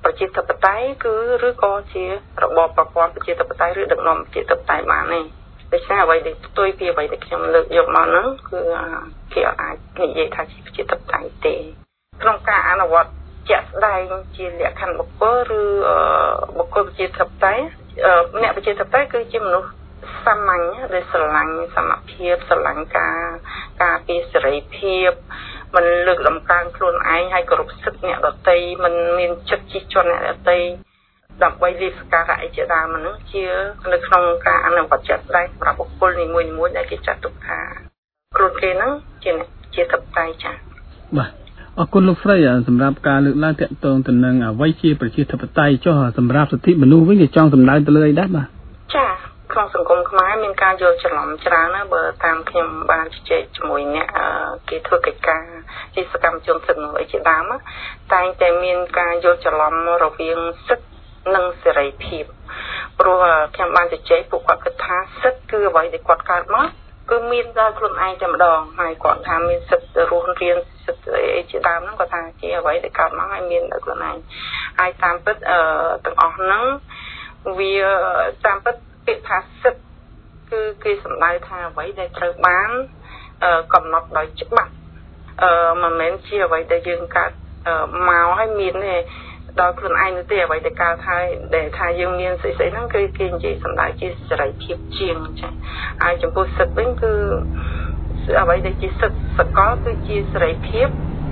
ប្រជាធិបតេយ្យគឺឬក៏ជារបបប្រព័ន្ធប្រជាធិបតេយ្យឬដឹកនាំប្រជាធិបតេយ្យបានទេដូច្នេះអ្វីដែលផ្ទុយពីអ្វីដែលខ្ញុំលើកយកមកហ្នឹងគឺគេអាចនិយាយថាជាប្រជាធិបតេយ្យទេក្នុងការអនុវត្តជាក់ស្ដែងជាលក្ខខណ្ឌបុគ្គលឬបុគ្គលប្រជាធិបតេយ្យអ្នកប្រជាធិបតេយ្យគឺជាមនុស្សសាមញ្ញដែលស្រឡាញ់សមភាពស្រឡាញ់ការការពារសេរីភាពមិនលើកដំកើងខ្លួនឯងហើយគោរពសិទ្ធិអ្នកដទៃមិនមានចិត្តជិះជាន់អ្នកដទៃដើម្បីលីសការៈអីជាដើមហ្នឹងជានៅក្នុងការអនុវត្តជាក់ស្ដែងសម្រាប់បុគ្គលនីមួយៗដែលគេចាត់ទុកថាខ្លួនគេហ្នឹងជាជាធិបតេយ្យចា៎បាទអរគុណលោកស្រីសម្រាប់ការលើកឡើងទាក់ទងទៅនឹងអ្វីជាប្រជាធិបតេយ្យចុះសម្រាប់សិទ្ធិមនុស្សវិញគេចង់សម្ដៅទៅលើអីដែរបាទចាក្នុងសង្គមខ្មែរមានការយល់ច្រឡំច្រើនណាស់បើតាមខ្ញុំបានជជែកជាមួយអ្នកគេធ្វើកិច្ចការជាសកម្មជនសិទ្ធិមនុស្សអីជាដើមតែងតែមានការយល់ច្រឡំរវាងសិទ្ធិនិងសេរីភាពព្រោះខ្ញុំបានជជែកពួកគាត់គិតថាសិទ្ធិគឺអ្វីដែលគាត់កើតមកគឺមានដល់ខ្លួនឯងតែម្ដងហើយគាត់ថាមានសិទ្ធិរស់រៀនសិទ្ធិអីជាដើមហ្នឹងគាត់ថាជាអ្វីដែលកើតមកហើយមានដល់ខ្លួនឯងហើយតាមពិតអឺទាំងអស់ហ្នឹងវាតាមពិតពាក្យថាសិទ្ធិគឺគេសំដៅថាអ្វីដែលត្រូវបានកំណត់ដោយច្បាប់អឺមិនមែនជាអ្វីដែលយើងកើតមកហើយមានទេដល់ខ្លួនឯងនោះទេអ្វីដែលកើតហើយដែលថាយើងមានស្អីស្អីហ្នឹងគឺគេនិយាយសំដៅជាសេរីភាពជាងចា៎ហើយចំពោះសិទ្ធិវិញគឺអ្វីដែលជាសិទ្ធិសកលគឺជាសេរីភាព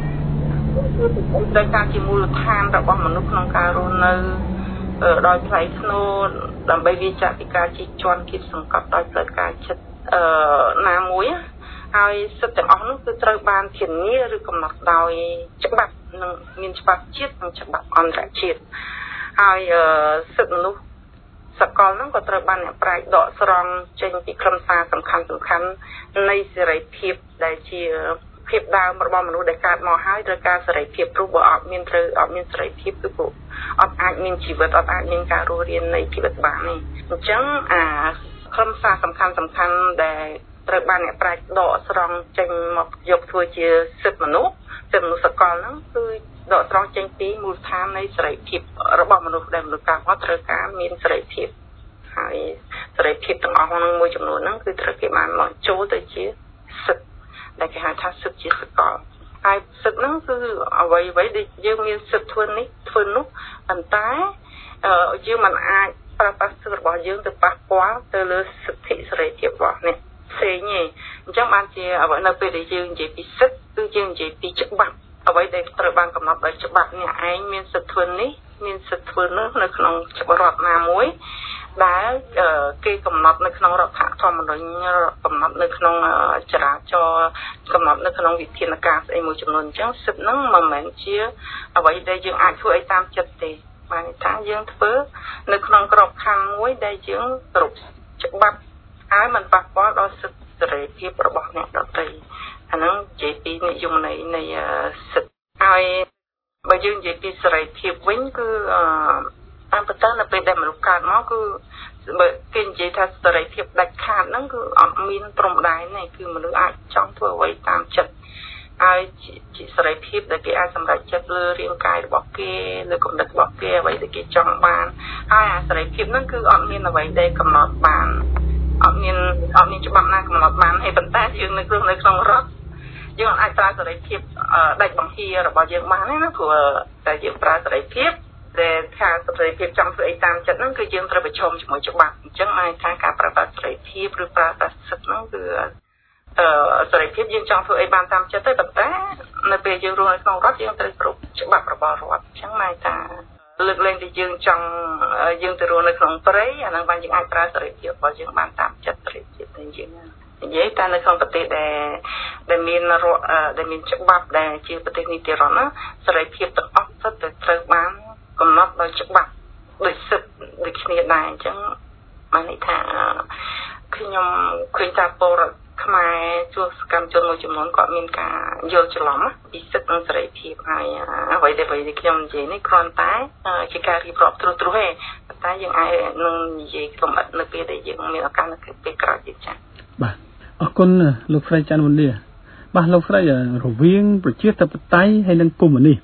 ដោយការជាមូលដ្ឋានរបស់មនុស្សក្នុងការរស់នៅដោយផ្លៃធ្នូដើម្បីវាចាក់ពីការជិះជាន់គៀបសង្កត់ដោយផ្លូវការចិត្តអឺណាមួយហើយសិទ្ធិទាំងអស់នោះគឺត្រូវបានធានាឬកំណត់ដោយច្បាប់និងមានច្បាប់ជាតិនិងច្បាប់អន្តរជាតិហើយសិទ្ធិមនុស្សសកលហ្នឹងក៏ត្រូវបានអ្នកប្រាជ្ញដកស្រង់ចេញពីខ្លឹមសារសំខាន់សំខាន់នៃសេរីភាពដែលជាភាពដើមរបស់មនុស្សដែលកើតមកហើយត្រូវការសេរីភាពព្រោះបើអត់មានត្រូវអត់មានសេរីភាពគឺពួកអត់អាចមានជីវិតអត់អាចមានការរស់រាននៃជីវិតបានទេអញ្ចឹងអាខ្លឹមសារសំខាន់សំខាន់ដែលត្រូវបានអ្នកប្រាជ្ញដកស្រង់ចេញមកយកធ្វើជាសិទ្ធិមនុស្សសិទ្ធិមនុស្សសកលហ្នឹងគឺដកស្រង់ចេញពីមូលដ្ឋាននៃសេរីភាពរបស់មនុស្សដែលមនុស្សកើតមកត្រូវការមានសេរីភាពហើយសេរីភាពទាំងអស់ហ្នឹងមួយចំនួនហ្នឹងគឺត្រូវគេបានមកចូលទៅជាសិទ្ធិដែលគេហៅថាសិទ្ធិជាសកលហើយសិទ្ធិហ្នឹងគឺអ្វីអ្វីដែលយើងមានសិទ្ធិធ្វើនេះធ្វើនោះប៉ុន្តែយើងមិនអាចប្រើប្រាស់សិទ្ធិរបស់យើងទៅប៉ះពាល់ទៅលើសិទ្ធិសេរីភាពរបស់នេះផ្សេងទេអញ្ចឹងបានជាអ្វីនៅពេលដែលយើងនិយាយពីសិទ្ធិគឺយើងនិយាយពីច្បាប់អ្វីដែលត្រូវបានកំណត់ដោយច្បាប់អ្នកឯងមានសិទ្ធិធ្វើនេះមានសិទ្ធិធ្វើនោះនៅក្នុងច្បាប់រដ្ឋណាមួយដែលគេកំណត់នៅក្នុងរដ្ឋធម្មនុញ្ញកំណត់នៅក្នុងចរាចរណ៍កំណត់នៅក្នុងវិធានការស្អីមួយចំនួនអញ្ចឹងសិទ្ធិហ្នឹងមិនមែនជាអ្វីដែលយើងអាចធ្វើឲ្យតាមចិត្តទេបានថាយើងធ្វើនៅក្នុងក្របខ័ណ្ឌមួយដែលយើងគ្រប់ច្បាប់ហើយមិនប៉ះពាល់ដល់សិទ្ធិសេរីភាពរបស់អ្នកដទៃអាហ្នឹងនិយាយពីនិយមន័យនៃសិទ្ធិហើយបើយើងនិយាយពីសេរីភាពវិញគឺតាមពិតនៅពេលដែលមនុស្សកើតមកគឺបើគេនិយាយថាសេរីភាពដាច់ខាតហ្នឹងគឺអត់មានព្រំដែនទេគឺមនុស្សអាចចង់ធ្វើអ្វីតាមចិត្តហើយជាសេរីភាពដែលគេអាចសម្រេចចិត្តលើរាងកាយរបស់គេលើគំនិតរបស់គេអ្វីដែលគេចង់បានហើយអាសេរីភាពហ្នឹងគឺអត់មានអ្វីដែលកំណត់បានអត់មានអត់មានច្បាប់ណាកំណត់បានហើយប៉ុន្តែយើងនៅក្នុងនៅក្នុងរដ្ឋយើងអាចប្រើសេរីភាពដាច់បង្គារបស់យើងបានណាព្រោះតែយើងប្រើសេរីភាពដែលថាសេរីភាពចង់ធ្វើអីតាមចិត្តហ្នឹងគឺយើងត្រូវប្រឈមជាមួយច្បាប់អញ្ចឹងអាចថាការប្រើប្រាស់សេរីភាពឬប្រើប្រាស់សិទ្ធិហ្នឹងគឺអឺសេរីភាពយើងចង់ធ្វើអីបានតាមចិត្តទេប៉ុន្តែនៅពេលយើងរស់នៅក្នុងរដ្ឋយើងត្រូវគ្រប់ច្បាប់របស់រដ្ឋអញ្ចឹងអាចថាលើកលែងតែយើងចង់យើងទៅរស់នៅក្នុងព្រៃអាហ្នឹងបានយើងអាចប្រើសេរីភាពរបស់យើងបានតាមចិត្តសេរីភាពដែលយើងនិយាយតែនៅក្នុងប្រទេសដែលដែលមានរដ្ឋដែលមានច្បាប់ដែលជាប្រទេសនីតិរដ្ឋណាសេរីភាពទាំងអស់សុទ្ធតែត្រូវបានកំណត់ដោយច្បាប់ដោយសិទ្ធិដូចគ្នាដែរអញ្ចឹងបានន័យថាខ្ញុំឃើញថាពលរដ្ឋខ្មែរជួបសកម្មជនមួយចំនួនគាត់មានការយល់ច្រឡំពីសិទ្ធិនិងសេរីភាពហើយអ្វីដែលខ្ញុំនិយាយនេះគ្រាន់តែជាការរៀបរាប់ត្រួសត្រាសទេប៉ុន្តែយើងអាចនឹងនិយាយលម្អិតនៅពេលដែលយើងមានឱកាសនៅពេលក្រោយទៀតចា៎បាទអរគុណលោកស្រីច័ន្ទវណ្ណលាបាទលោកស្រីរវាងប្រជាធិបតេយ្យហើយនិងកុម្មុយនីស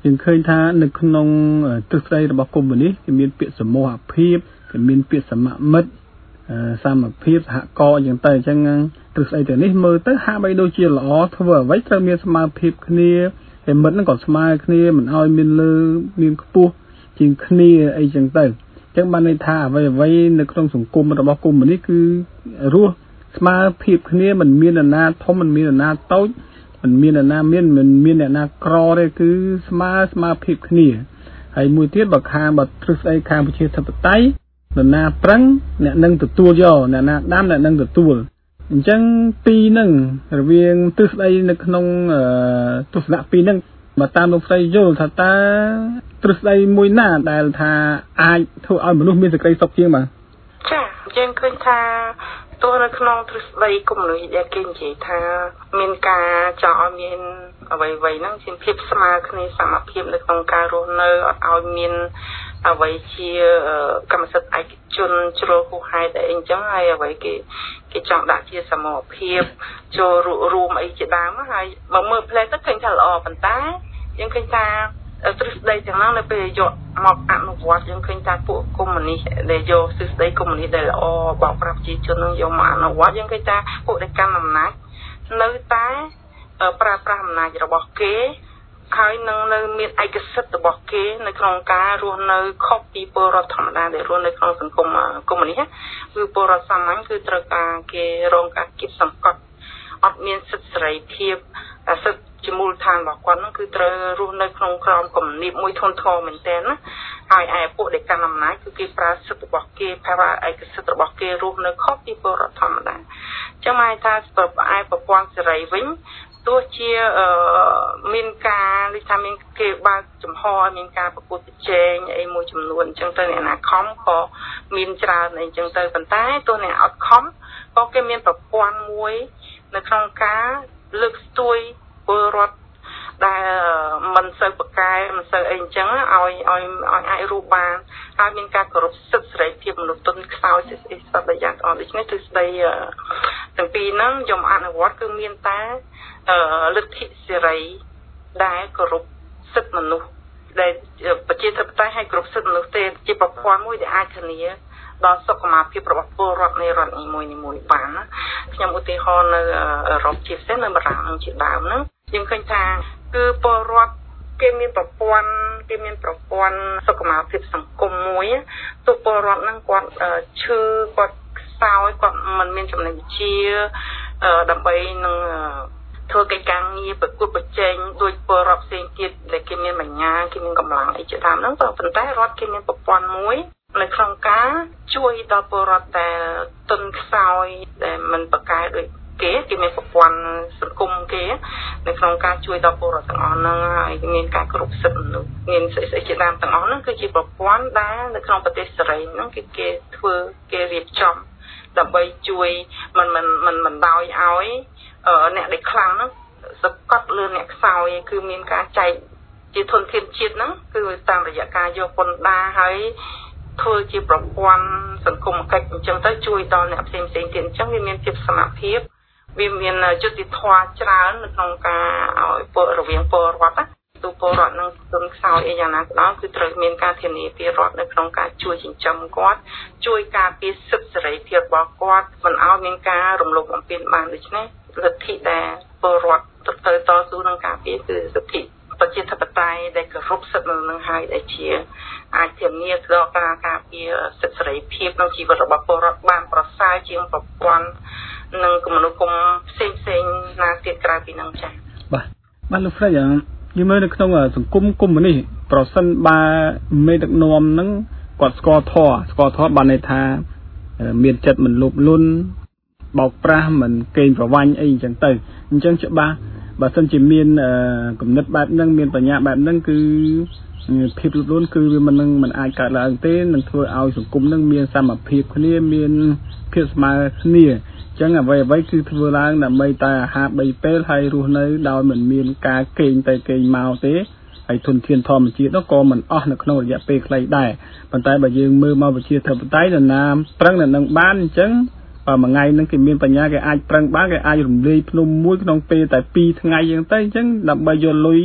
យើងឃើញថានៅក្នុងទ្រឹស្ដីរបស់កុម្មុយនីសគេមានពាក្យសមូហភាពគេមានពាក្យសមមិត្តសាមភាពសហករណ៍អញ្ចឹងទៅអញ្ចឹងទ្រឹស្ដីទាំងនេះមើលទៅហាក់បីដូចជាល្អធ្វើអ្វីត្រូវមានស្មារតីគ្នាហើយមិត្តហ្នឹងក៏ស្មើគ្នាមិនឲ្យមានលើមានខ្ពស់ជាងគ្នាអីចឹងទៅអញ្ចឹងបានន័យថាអ្វីអ្វីនៅក្នុងសង្គមរបស់កុម្មុយនីសគឺរស់ស្មើភាពគ្នាមិនមានអ្នកណាធំមិនមានអ្នកណាតូចមិនមានអ្នកណាមានមិនមានអ្នកណាក្រទេគឺស្មើស្មើភាពគ្នាហើយមួយទៀតបើខាងបើទ្រឹស្ដីខាងប្រជាធិបតេយ្យអ្នកណាប្រឹងអ្នកនឹងទទួលយកអ្នកណាដាំអ្នកនឹងទទួលអញ្ចឹងពីរហ្នឹងរវាងទ្រឹស្ដីនៅក្នុងទស្សនៈពីរហ្នឹងបើតាមលោកស្រីយល់ថាតើទ្រឹស្ដីមួយណាដែលថាអាចធ្វើឲ្យមនុស្សមានសេចក្តីសុខជាងបាទចាយើងឃើញថាទោះនៅក្នុងទ្រឹស្ដីកុម្មុយនីសដែលគេនិយាយថាមានការចង់ឲ្យមានអ្វីៗហ្នឹងជាភាពស្មើគ្នាសមភាពនៅក្នុងការរស់នៅអត់ឲ្យមានអ្វីជាកម្មសិទ្ធិឯកជនជ្រុលហួសហេតុអីអញ្ចឹងហើយអ្វីគេគេចង់ដាក់ជាសមរភាពចូលរួមអីជាដើមហើយបើមើលផ្លែទៅឃើញថាល្អប៉ុន្តែយើងឃើញថាទ្រឹស្ដីទាំងនោះនៅពេលយកមកអនុវត្តយើងឃើញថាពួកកុម្មុយនីសដែលយកទ្រឹស្ដីកុម្មុយនីសដែលល្អបោកប្រាស់ប្រជាជននឹងយកមកអនុវត្តយើងឃើញថាពួកដែលកាន់អំណាចនៅតែប្រើប្រាស់អំណាចរបស់គេហើយនឹងនៅមានឯកសិទ្ធិរបស់គេនៅក្នុងការរស់នៅខុសពីពលរដ្ឋធម្មតាដែលរស់នៅក្នុងសង្គមកុម្មុយនីសគឺពលរដ្ឋសាមញ្ញគឺត្រូវការគេរងការគៀបសង្កត់អត់មានសិទ្ធិសេរីភាពសិទ្ធិជាមូលដ្ឋានរបស់គាត់ហ្នឹងគឺត្រូវរស់នៅក្នុងក្រមគំនិតមួយធនធានមែនទែនណាហើយឯពួកដែលកាន់អំណាចគឺគេប្រើសិទ្ធិរបស់គេប្រើឯកសិទ្ធិរបស់គេរស់នៅខុសពីពលរដ្ឋធម្មតាចឹងមកថាប្រឯប្រព័ន្ធសេរីវិញទោះជាមានការដូចថាមានគេបើកចំហមានការប្រកួតប្រជែងអីមួយចំនួនអញ្ចឹងទៅអ្នកណាខំក៏មានច្រើនអីអញ្ចឹងទៅប៉ុន្តែទោះអ្នកអត់ខំក៏គេមានប្រព័ន្ធមួយនៅក្នុងការលើកស្ទួយពលរដ្ឋដែលមិនសូវប្រកែមិនសូវអីអញ្ចឹងឲ្យឲ្យឲ្យអាចរស់បានហើយមានការគោរពសិទ្ធិសេរីភាពមនុស្សទុនខ្សោយសិទ្ធិស្បត្តិយ៉ាងអស់ដូច្នេះទិសដីទាំងពីរហ្នឹងខ្ញុំអនុវត្តគឺមានតែលទ្ធិសេរីដែលគោរពសិទ្ធិមនុស្សដែលប្រជាធិបតេយ្យឲ្យគោរពសិទ្ធិមនុស្សទេជាប្រព័ន្ធមួយដែលអាចធានាដល់សុខភាពរបស់ពលរដ្ឋនៃរដ្ឋនីមួយៗបានណាខ្ញុំឧទាហរណ៍នៅអឺរ៉ុបជាពិសេសនៅបារាំងនឹងជាដើមហ្នឹងយើងឃើញថាគឺពលរដ្ឋគេមានប្រព័ន្ធគេមានប្រព័ន្ធសុខភាពសង្គមមួយទោះពលរដ្ឋហ្នឹងគាត់ឈឺគាត់ខ្សោយគាត់មិនមានចំណេះវិជ្ជាដើម្បីនឹងធ្វើកិច្ចការងារប្រកួតប្រជែងដោយពលរដ្ឋផ្សេងទៀតដែលគេមានបញ្ញាគេមានកម្លាំងអីជាដើមហ្នឹងប៉ុន្តែរដ្ឋគេមានប្រព័ន្ធមួយនៅក្នុងការជួយដល់ពលរដ្ឋដែលទុនខ្សោយដែលមិនប្រកែកដូចគេគេមានប្រព័ន្ធសង្គមគេនៅក្នុងការជួយដល់ពលរដ្ឋទាំងអស់ហ្នឹងហើយមានការគ្រប់សិទ្ធិមនុស្សមានសិទ្ធិជាដើមទាំងអស់ហ្នឹងគឺជាប្រព័ន្ធដែលនៅក្នុងប្រទេសសេរីហ្នឹងគេគេធ្វើគេរៀបចំដើម្បីជួយមិនមិនមិនមិនដោយឲ្យអ្នកដែលខ្លាំងហ្នឹងសកត់លើអ្នកខ្សោយគឺមានការចែកជាធនធានជាតិហ្នឹងគឺតាមរយៈការយកពន្ធដារហើយធ្វើជាប្រព័ន្ធសង្គមកិច្ចអញ្ចឹងទៅជួយដល់អ្នកផ្សេងផ្សេងទៀតអញ្ចឹងវាមានភាពសមភាពវាមានយុត្តិធម៌ច្រើននៅក្នុងការឲ្យពលរវាងពលរដ្ឋណាទូពលរដ្ឋនឹងទុនខ្សោយអីយ៉ាងណាក៏ដោយគឺត្រូវមានការធានាពីរដ្ឋនៅក្នុងការជួយចិញ្ចឹមគាត់ជួយការពារសិទ្ធិសេរីភាពរបស់គាត់មិនឲ្យមានការរំលោភបំពានបានដូច្នេះលទ្ធិដែលពលរដ្ឋទៅតស៊ូនឹងការពារគឺសិទ្ធិប្រជាធិបតេយ្យដែលគោរពសិទ្ធិមនុស្សនឹងហើយដែលជាអាចធានាដល់ការការពារសិទ្ធិសេរីភាពក្នុងជីវិតរបស់ពលរដ្ឋបានប្រសើរជាងប្រព័ន្ធនិងគំនុគមផ្សេងផ្សេងណាទៀតក្រៅពីនឹងចា៎បាទបាទលោកស្រីយើងមើលនៅក្នុងសង្គមកុម្មុយនីសប្រសិនបើមេដឹកនាំហ្នឹងគាត់ស្គាល់ធម៌ស្គាល់ធម៌បានន័យថាមានចិត្តមិនលោភលន់បោកប្រាស់មិនកេងប្រវ័ញ្ចអីអញ្ចឹងទៅអញ្ចឹងច្បាស់បើសិនជាមានគំនិតបែបហ្នឹងមានបញ្ញាបែបហ្នឹងគឺភាពលោភលន់គឺវាមិននឹងមិនអាចកើតឡើងទេនឹងធ្វើឲ្យសង្គមហ្នឹងមានសមភាពគ្នាមានភាពស្មើគ្នាអញ្ចឹងអ្វីអ្វីគឺធ្វើឡើងដើម្បីតែអាហារបីពេលហើយរស់នៅដោយមិនមានការកេងទៅកេងមកទេហើយធនធានធម្មជាតិនោះក៏មិនអស់នៅក្នុងរយៈពេលខ្លីដែរប៉ុន្តែបើយើងមើលមកវិជាធិបតេយ្យនរណាប្រឹងនឹងបានអញ្ចឹងបើមួយថ្ងៃហ្នឹងគេមានបញ្ញាគេអាចប្រឹងបានគេអាចរំលាយភ្នំមួយក្នុងពេលតែពីរថ្ងៃអញ្ចឹងទៅអញ្ចឹងដើម្បីយកលុយយ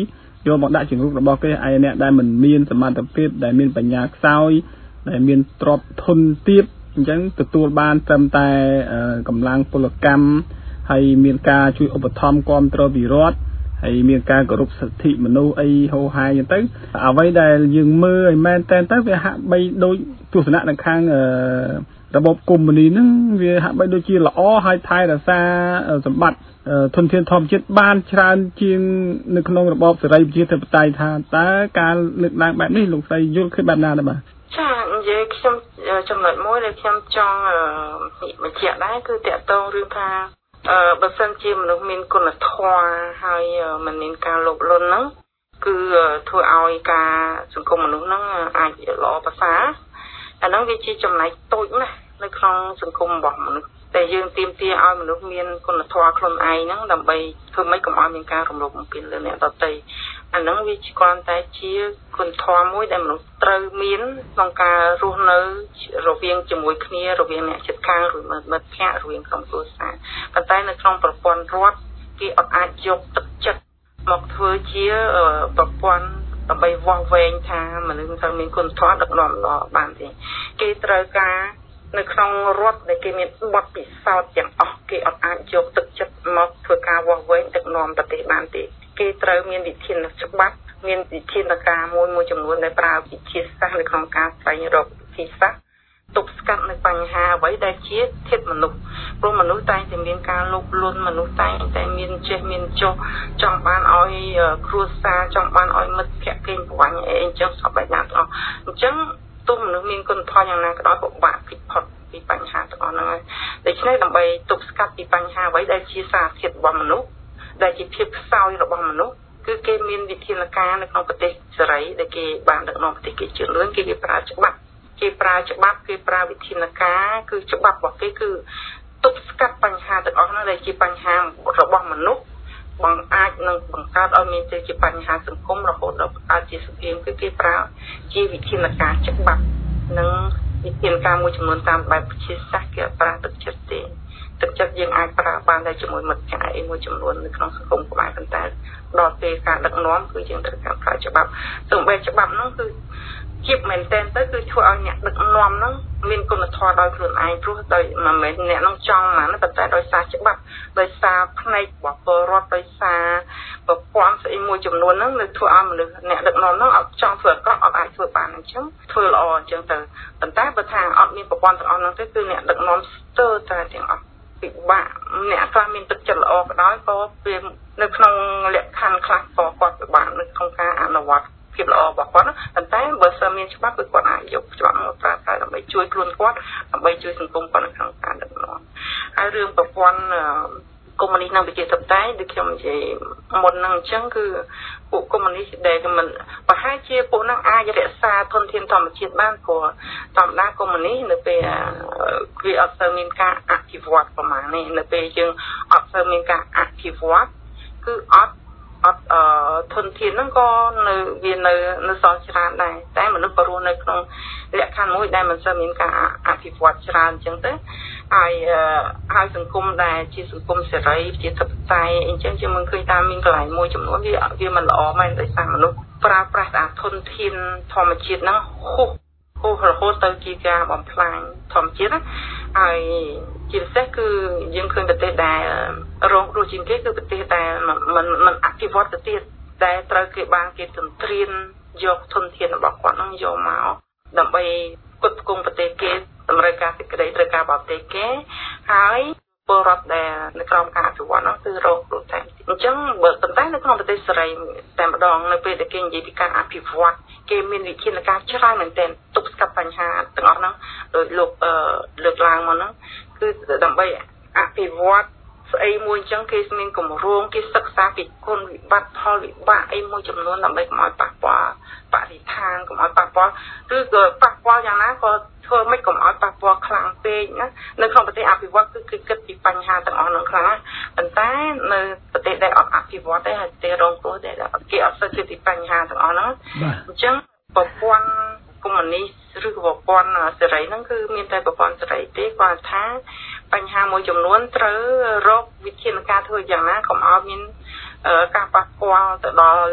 ចូលមកដាក់ជារូបរបស់គេឯអ្នកដែលមិនមានសមត្ថភាពដែលមានបញ្ញាខ្សោយដែលមានទ្រព្យធនទាបអញ្ចឹងទទួលបានត្រឹមតែកម្លាំងពលកម្មហើយមានការជួយឧបត្ថម្ភគាំទ្រពីរដ្ឋហើយមានការគោរពសិទ្ធិមនុស្សអីហូរហែអញ្ចឹងទៅអ្វីដែលយើងមើលឲ្យមែនតែនទៅវាហាក់បីដូចទស្សនៈនៅខាងរបបកុម្មុយនីហ្នឹងវាហាក់បីដូចជាល្អហើយថែរក្សាសម្បត្តិធនធានធម្មជាតិបានច្រើនជាងនៅក្នុងរបបសេរីប្រជាធិបតេយ្យថាតើការលើកឡើងបែបនេះលោកស្រីយល់ឃើញបែបណាដែរបាទចានិយាយខ្ញុំចំណុចមួយដែលខ្ញុំចង់បញ្ជាក់ដែរគឺតកតងរឿងថាអឺបើសិនជាមនុស្សមានគុណធម៌ហើយមិនមានការលោភលន់ហ្នឹងគឺធ្វើឲ្យការសង្គមមនុស្សហ្នឹងអាចល្អប្រសើរអាហ្នឹងវាជាចំណែកតូចណាស់នៅក្នុងសង្គមរបស់មនុស្សតែយើងទាមទារឲ្យមនុស្សមានគុណធម៌ខ្លួនឯងហ្នឹងដើម្បីធ្វើម៉េចកុំឲ្យមានការរំលោភបំពានលើអ្នកដទៃអាហ្នឹងវាគ្រាន់តែជាគុណធម៌មួយដែលមនុស្សត្រូវមានក្នុងការរស់នៅរវាងជាមួយគ្នារវាងអ្នកជិតខាងឬមិត្តភ័ក្តិរវាងក្រុមគ្រួសារប៉ុន្តែនៅក្នុងប្រព័ន្ធរដ្ឋគេអត់អាចយកទឹកចិត្តមកធ្វើជាប្រព័ន្ធដើម្បីវាស់វែងថាមនុស្សត្រូវមានគុណធម៌ដឹកនាំល្អបានទេគេត្រូវការនៅក្នុងរដ្ឋដែលគេមានបទពិសោធន៍ទាំងអស់គេអត់អាចយកទឹកចិត្តមកធ្វើការវាស់វែងដឹកនាំប្រទេសបានទេគេត្រូវមានវិធានច្បាប់មានវិធានការមួយមួយចំនួនដែលប្រើវិធីសាស្ត្រនៅក្នុងការស្វែងរកវិធីសាស្ត្រទប់ស្កាត់នៅបញ្ហាអ្វីដែលជាធាតុមនុស្សព្រោះមនុស្សតែងតែមានការលោភលន់មនុស្សតែងតែមានចេះមានចុះចង់បានឲ្យគ្រួសារចង់បានឲ្យមិត្តភក្តិគេប្រវាញ់អីអញ្ចឹងសពបែបណាទាំងអស់អញ្ចឹងទោះមនុស្សមានគុណធម៌យ៉ាងណាក៏ដោយពិបាកពីផុតពីបញ្ហាទាំងអស់ហ្នឹងហើយដូច្នេះដើម្បីទប់ស្កាត់ពីបញ្ហាអ្វីដែលជាសារធាតុរបស់មនុស្សដែលជាភាពខ្សោយរបស់មនុស្សគឺគេមានវិធានការនៅក្នុងប្រទេសសេរីដែលគេបានដឹកនាំប្រទេសគេជឿនលឿនគេគេប្រើច្បាប់គេប្រើច្បាប់គេប្រើវិធានការគឺច្បាប់របស់គេគឺទប់ស្កាត់បញ្ហាទាំងអស់ហ្នឹងដែលជាបញ្ហារបស់មនុស្សបងអាចនឹងបង្កើតឲ្យមានទៅជាបញ្ហាសង្គមរហូតដល់អាចជាសង្គ្រាមគឺគេប្រើជាវិធានការច្បាប់និងវិធានការមួយចំនួនតាមបែបវិទ្យាសាស្ត្រគេប្រើទឹកចិត្តទេទឹកចិត្តយើងអាចប្រើបានតែជាមួយមិត្តភក្តិអីមួយចំនួននៅក្នុងសង្គមខ្មែរប៉ុន្តែដល់ពេលការដឹកនាំគឺយើងត្រូវការប្រើច្បាប់ទោះបីច្បាប់ហ្នឹងគឺជាមែនតែនទៅគឺធ្វើឲ្យអ្នកដឹកនាំហ្នឹងមានគុណធម៌ដោយខ្លួនឯងព្រោះដោយមិនមែនអ្នកហ្នឹងចង់មកណាប៉ុន្តែដោយសារច្បាប់ដោយសារផ្នែករបស់ពលរដ្ឋដោយសារប្រព័ន្ធស្អីមួយចំនួនហ្នឹងនឹងធ្វើឲ្យមនុស្សអ្នកដឹកនាំហ្នឹងអត់ចង់ធ្វើអាក្រក់អត់អាចធ្វើបានអញ្ចឹងធ្វើល្អអញ្ចឹងទៅប៉ុន្តែបើថាអត់មានប្រព័ន្ធទាំងអស់ហ្នឹងទេគឺអ្នកដឹកនាំស្ទើរតែទាំងអស់ពិបាកអ្នកខ្លះមានទឹកចិត្តល្អក៏ដោយក៏វានៅក្នុងលក្ខខណ្ឌខ្លះក៏គាត់ពិបាកនៅក្នុងការអនុវត្តភាពល្អរបស់គាត់ប៉ុន្តែបើសិនមានច្បាប់គឺគាត់អាចយកច្បាប់មកប្រើប្រាស់ដើម្បីជួយខ្លួនគាត់ដើម្បីជួយសង្គមគាត់នៅក្នុងការដឹកនាំហើយរឿងប្រព័ន្ធកុម្មុយនីសនិងប្រជាធិបតេយ្យដូចខ្ញុំនិយាយមុនហ្នឹងអញ្ចឹងគឺពួកកុម្មុយនីសដែលមិនប្រហែលជាពួកហ្នឹងអាចរក្សាធនធានធម្មជាតិបានព្រោះធម្មតាកុម្មុយនីសនៅពេលវាអត់ទៅមានការអភិវឌ្ឍប្រហែលនេះនៅពេលយើងអត់ទៅមានការអភិវឌ្ឍគឺអត់អត់អឺធនធានហ្នឹងក៏នៅវានៅនៅសល់ច្រើនដែរតែមនុស្សក៏រស់នៅក្នុងលក្ខខណ្ឌមួយដែលមិនសូវមានការអភិវឌ្ឍច្រើនអញ្ចឹងទៅហើយហើយសង្គមដែលជាសង្គមសេរីជាធិបតេយ្យអញ្ចឹងជាមិនឃើញថាមានកន្លែងមួយចំនួនវាវាមិនល្អមែនដោយសារមនុស្សប្រើប្រាស់តែធនធានធម្មជាតិហ្នឹងហួសហួសរហូតទៅជាការបំផ្លាញធម្មជាតិណាហើយជាពិសេសគឺយើងឃើញប្រទេសដែលរងគ្រោះជាងគេគឺប្រទេសដែលមិនមិនអភិវឌ្ឍទៅទៀតតែត្រូវគេបានគេទន្ទ្រានយកធនធានរបស់គាត់នឹងយកមកដើម្បីផ្គត់ផ្គង់ប្រទេសគេតម្រូវការសេចក្តីត្រូវការបរទេសគេហើយពលរដ្ឋដែលនៅក្រោមការអភិវឌ្ឍនោះគឺរងគ្រោះតែអញ្ចឹងបើប៉ុន្តែនៅក្នុងប្រទេសសេរីតែម្ដងនៅពេលដែលគេនិយាយពីការអភិវឌ្ឍគេមានវិធានការច្រើនមែនទែនទប់ស្កាត់បញ្ហាទាំងអស់ហ្នឹងដោយលោកលើកឡើងមកហ្នឹងគឺដើម្បីអភិវឌ្ឍស្អីមួយអញ្ចឹងគេមានគម្រោងគេសិក្សាពីគុណវិបត្តិផលវិបាកអីមួយចំនួនដើម្បីកុំឲ្យប៉ះពាល់បរិស្ថានកុំឲ្យប៉ះពាល់ឬក៏ប៉ះពាល់យ៉ាងណាក៏ធ្វើមិនកុំឲ្យប៉ះពាល់ខ្លាំងពេកណានៅក្នុងប្រទេសអភិវឌ្ឍគឺគឺគិតពីបញ្ហាទាំងអស់ហ្នឹងខ្លាំងណាស់ប៉ុន្តែនៅប្រទេសដែលអត់អភិវឌ្ឍទេហើយប្រទេសរងគ្រោះទេគេអត់សូវគិតពីបញ្ហាទាំងអស់ហ្នឹងអញ្ចឹងប្រព័ន្ធកុម្មុយនីសឬក៏ប្រព័ន្ធសេរីហ្នឹងគឺមានតែប្រព័ន្ធសេរីទេគាត់ថាបញ្ហាមួយចំនួនត្រូវរកវិធានការធ្វើយ៉ាងណាកុំឲ្យមានការប៉ះពាល់ទៅដល់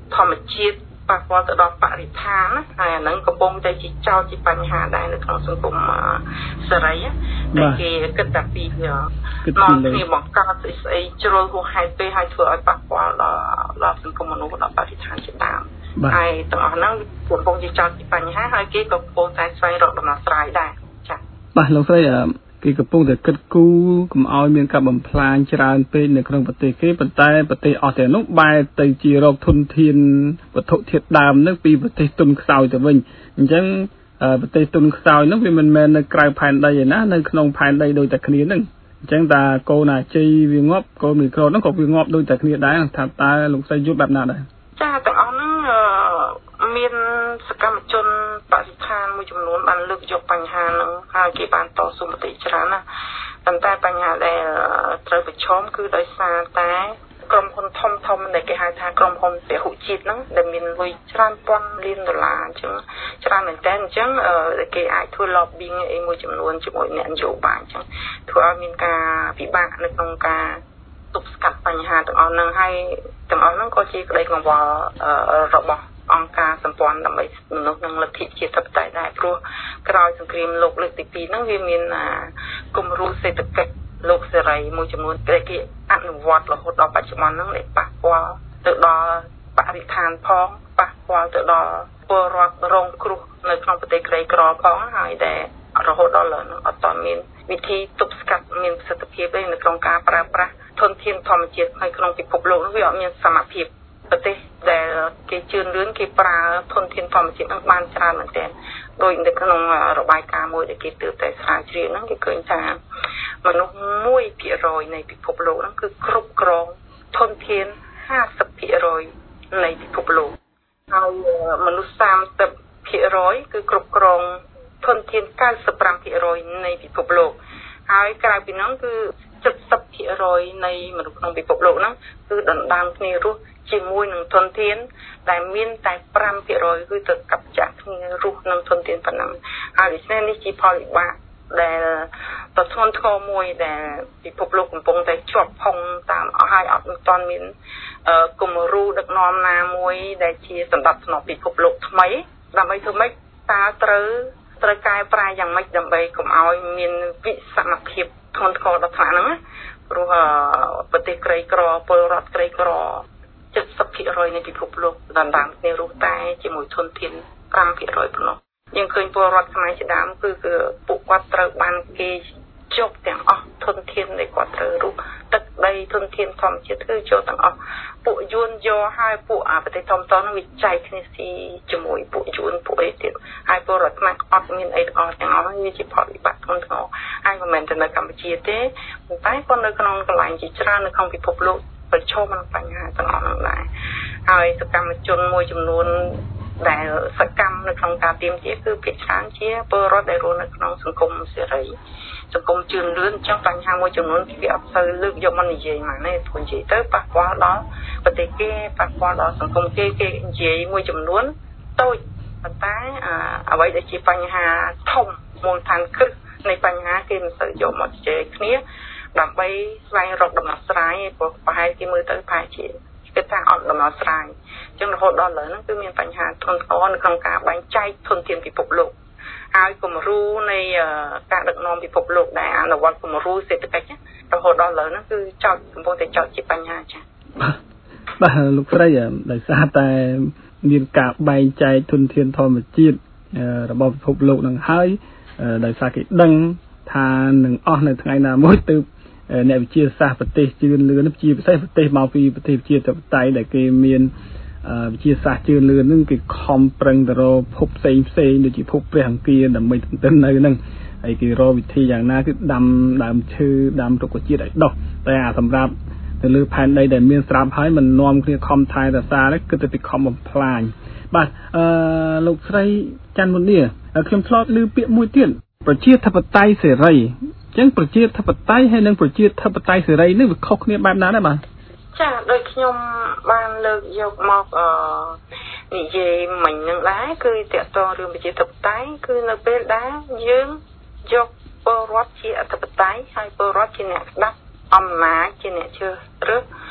ធម្មជាតិប៉ះពាល់ទៅដល់បរិស្ថានណាហើយអាហ្នឹងកំពុងតែជាចោទជាបញ្ហាដែរនៅក្នុងសង្គមសេរីតែគេគិតតែពីមកគ្នាបង្កើតស្អីស្អីជ្រុលហួសហេតុពេកហើយធ្វើឲ្យប៉ះពាល់ដល់ដល់សង្គមមនុស្សដល់បរិស្ថានជាដើមហើយទាំងអស់ហ្នឹងកំពុងជាចោទជាបញ្ហាហើយគេក៏កំពុងតែស្វែងរកដំណោះស្រាយដែរចា៎បាទលោកស្រីគេកំពុងតែគិតគូរកុំឲ្យមានការបំផ្លាញច្រើនពេកនៅក្នុងប្រទេសគេប៉ុន្តែប្រទេសអស់ទាំងនោះបែរទៅជារកធនធានវត្ថុធាតុដើមនឹងពីប្រទេសទុនខ្សោយទៅវិញអញ្ចឹងប្រទេសទុនខ្សោយនោះវាមិនមែននៅក្រៅផែនដីទេណានៅក្នុងផែនដីដូចតែគ្នានឹងអញ្ចឹងតាកូនអាជីវាងាប់កូនមីក្រូនោះក៏វាងាប់ដូចតែគ្នាដែរថាតើលោកស្រីយល់បែបណាដែរចាទាំងអស់ហ្នឹងមានសកម្មជនបរិស្ថានមួយចំនួនបានលើកយកបញ្ហាហ្នឹងហើយគេបានតស៊ូមតិច្រើនណាប៉ុន្តែបញ្ហាដែលត្រូវប្រឈមគឺដោយសារតែក្រុមហ៊ុនធំធំដែលគេហៅថាក្រុមហ៊ុនពហុជាតិហ្នឹងដែលមានលុយច្រើនពាន់លានដុល្លារអញ្ចឹងច្រើនមែនតើអញ្ចឹងគេអាចធ្វើ lobbying អីមួយចំនួនជាមួយអ្នកនយោបាយអញ្ចឹងធ្វើឲ្យមានការពិបាកនៅក្នុងការទប់ស្កាត់បញ្ហាទាំងអស់ហ្នឹងហើយទាំងអស់ហ្នឹងក៏ជាក្តីកង្វល់របស់អង្គការសម្ព័ន្ធដើម្បីមនុស្សនិងលទ្ធិជាតិបតៃដែរព្រោះក្រោយសង្គ្រាមលោកលើកទីពីរហ្នឹងវាមានគំរូសេដ្ឋកិច្ចលោកសេរីមួយចំនួនដែលគេអនុវត្តរហូតដល់បច្ចុប្បន្នហ្នឹងដែលប៉ះពាល់ទៅដល់បរិស្ថានផងប៉ះពាល់ទៅដល់ពលរដ្ឋរងគ្រោះនៅក្នុងប្រទេសក្រីក្រផងហើយដែលរហូតដល់ឥឡូវហ្នឹងអត់ទាន់មានវិធីទប់ស្កាត់មានប្រសិទ្ធភាពទេនៅក្នុងការប្រើប្រាស់ធនធានធម្មជាតិនៅក្នុងពិភពលោកនោះវាអត់មានសមភាពប្រទេសដែលគេជឿនលឿនគេប្រើធនធានធម្មជាតិហ្នឹងបានច្រើនមែនទែនដោយនៅក្នុងរបាយការណ៍មួយដែលគេទើបតែស្រាវជ្រាវហ្នឹងគេឃើញថាមនុស្សមួយភាគរយនៃពិភពលោកហ្នឹងគឺគ្រប់គ្រងធនធានห้าสิบភាគរយនៃពិភពលោកហើយមនុស្សសាមសិបភាគរយគឺគ្រប់គ្រងធនធានเก้าสิบห้าភាគរយនៃពិភពលោកហើយក្រៅពីហ្នឹងគឺเจ็ดสิบភាគរយនៃមនុស្សក្នុងពិភពលោកហ្នឹងគឺដណ្ដើមគ្នារស់ជាមួយនឹងធនធានដែលមានតែห้าភាគរយគឺទៅកាប់ចាក់គ្នារស់នឹងធនធានប៉ុណ្ណឹងហើយដូច្នេះនេះជាផលវិបាកដែលប្រធ្ងន់ធ្ងរមួយដែលពិភពលោកកំពុងតែជាប់ផុងតាមអស់ហើយអត់ទាន់មានគំរូដឹកនាំណាមួយដែលជាសម្ដាប់ធ្នាប់ពិភពលោកថ្មីដើម្បីធ្វើម៉េចតើត្រូវត្រូវកែប្រែយ៉ាងម៉េចដើម្បីកុំឲ្យមានវិសមភាពធ្ងន់ធ្ងរដល់ថ្នាក់ហ្នឹងណាព្រោះប្រទេសក្រីក្រពលរដ្ឋក្រីក្រเจ็ดสิบភាគរយនៃពិភពលោកដណ្ដើមគ្នារស់តែជាមួយធនធានห้าភាគរយប៉ុណ្ណោះយើងឃើញពលរដ្ឋខ្មែរជាដើមគឺគឺពួកគាត់ត្រូវបានគេយកទាំងអស់ធនធានដែលគាត់ត្រូវរស់ទឹកដីធនធានធម្មជាតិគឺយកទាំងអស់ពួកយួនយកហើយពួកប្រទេសធំៗនោះវាចែកគ្នាស៊ីជាមួយពួកយួនពួកអីទៀតហើយពលរដ្ឋខ្មែរអត់មានអីទាំងអស់ទាំងអស់វាជាផលវិបាកធ្ងន់ធ្ងរហើយមិនមែនតែនៅកម្ពុជាទេប៉ុន្តែក៏នៅក្នុងកន្លែងជាច្រើននៅក្នុងពិភពលោកប្រឈមនឹងបញ្ហាទាំងអស់នោះដែរហើយសកម្មជនមួយចំនួនដែលសកម្មនៅក្នុងការទាមទារគឺភាគច្រើនជាពលរដ្ឋដែលរស់នៅក្នុងសង្គមសេរីសង្គមជឿនលឿនអញ្ចឹងបញ្ហាមួយចំនួនគេអត់សូវលើកយកមកនិយាយមកទេព្រោះនិយាយទៅប៉ះពាល់ដល់ប្រទេសគេប៉ះពាល់ដល់សង្គមគេគេនិយាយមួយចំនួនតូចប៉ុន្តែអ្វីដែលជាបញ្ហាធំមូលដ្ឋានគ្រឹះនៃបញ្ហាគេមិនសូវយកមកជជែកគ្នាដើម្បីស្វែងរកដំណោះស្រាយព្រោះប្រហែលគេមើលទៅប្រហែលជាគេថាអត់ដំណោះស្រាយអញ្ចឹងរហូតដល់ឥឡូវហ្នឹងគឺមានបញ្ហាធ្ងន់ធ្ងរនៅក្នុងការបែងចែកធនធានពិភពលោកហើយគំរូនៃការដឹកនាំពិភពលោកដែលអនុវត្តគំរូសេដ្ឋកិច្ចរហូតដល់ឥឡូវហ្នឹងគឺចោទកំពុងតែចោទជាបញ្ហាចា៎បាទលោកស្រីដោយសារតែមានការបែងចែកធនធានធម្មជាតិរបស់ពិភពលោកហ្នឹងហើយដោយសារគេដឹងថានឹងអស់នៅថ្ងៃណាមួយទើបអ្នកវិទ្យាសាស្ត្រប្រទេសជឿនលឿនជាពិសេសប្រទេសមកពីប្រទេសជាបតៃដែលគេមានវិទ្យាសាស្ត្រជឿនលឿនហ្នឹងគេខំប្រឹងទៅរកភពផ្សេងផ្សេងដូចជាភពព្រះអង្គាដើម្បីទន្ទឹងនៅហ្នឹងហើយគេរកវិធីយ៉ាងណាគឺដាំដើមឈើដាំរុក្ខជាតិឲ្យដុះតែអាសម្រាប់ទៅលើផែនដីដែលមានស្រាប់ហើយមិននាំគ្នាខំថែរក្សាទេគឺទៅពីខំបំផ្លាញបាទអឺលោកស្រីច័ន្ទមុនីខ្ញុំធ្លាប់ឮពាក្យមួយទៀតប្រជាធិបតេយ្យសេរីអញ្ចឹងប្រជាធិបតេយ្យហើយនិងប្រជាធិបតេយ្យសេរីនេះវាខុសគ្នាបែបណាដែរបាទចាដូចខ្ញុំបានលើកយកមកអឺនិយាយមិញនឹងដែរគឺតកតងរឿងប្រជាធិបតេយ្យគឺនៅពេលដែលយើងយកពលរដ្ឋជាអធិបតេយ្យហើយពលរដ្ឋជាអ្នកស្ដាប់អំណាចជាអ្នកជ្រើសរើស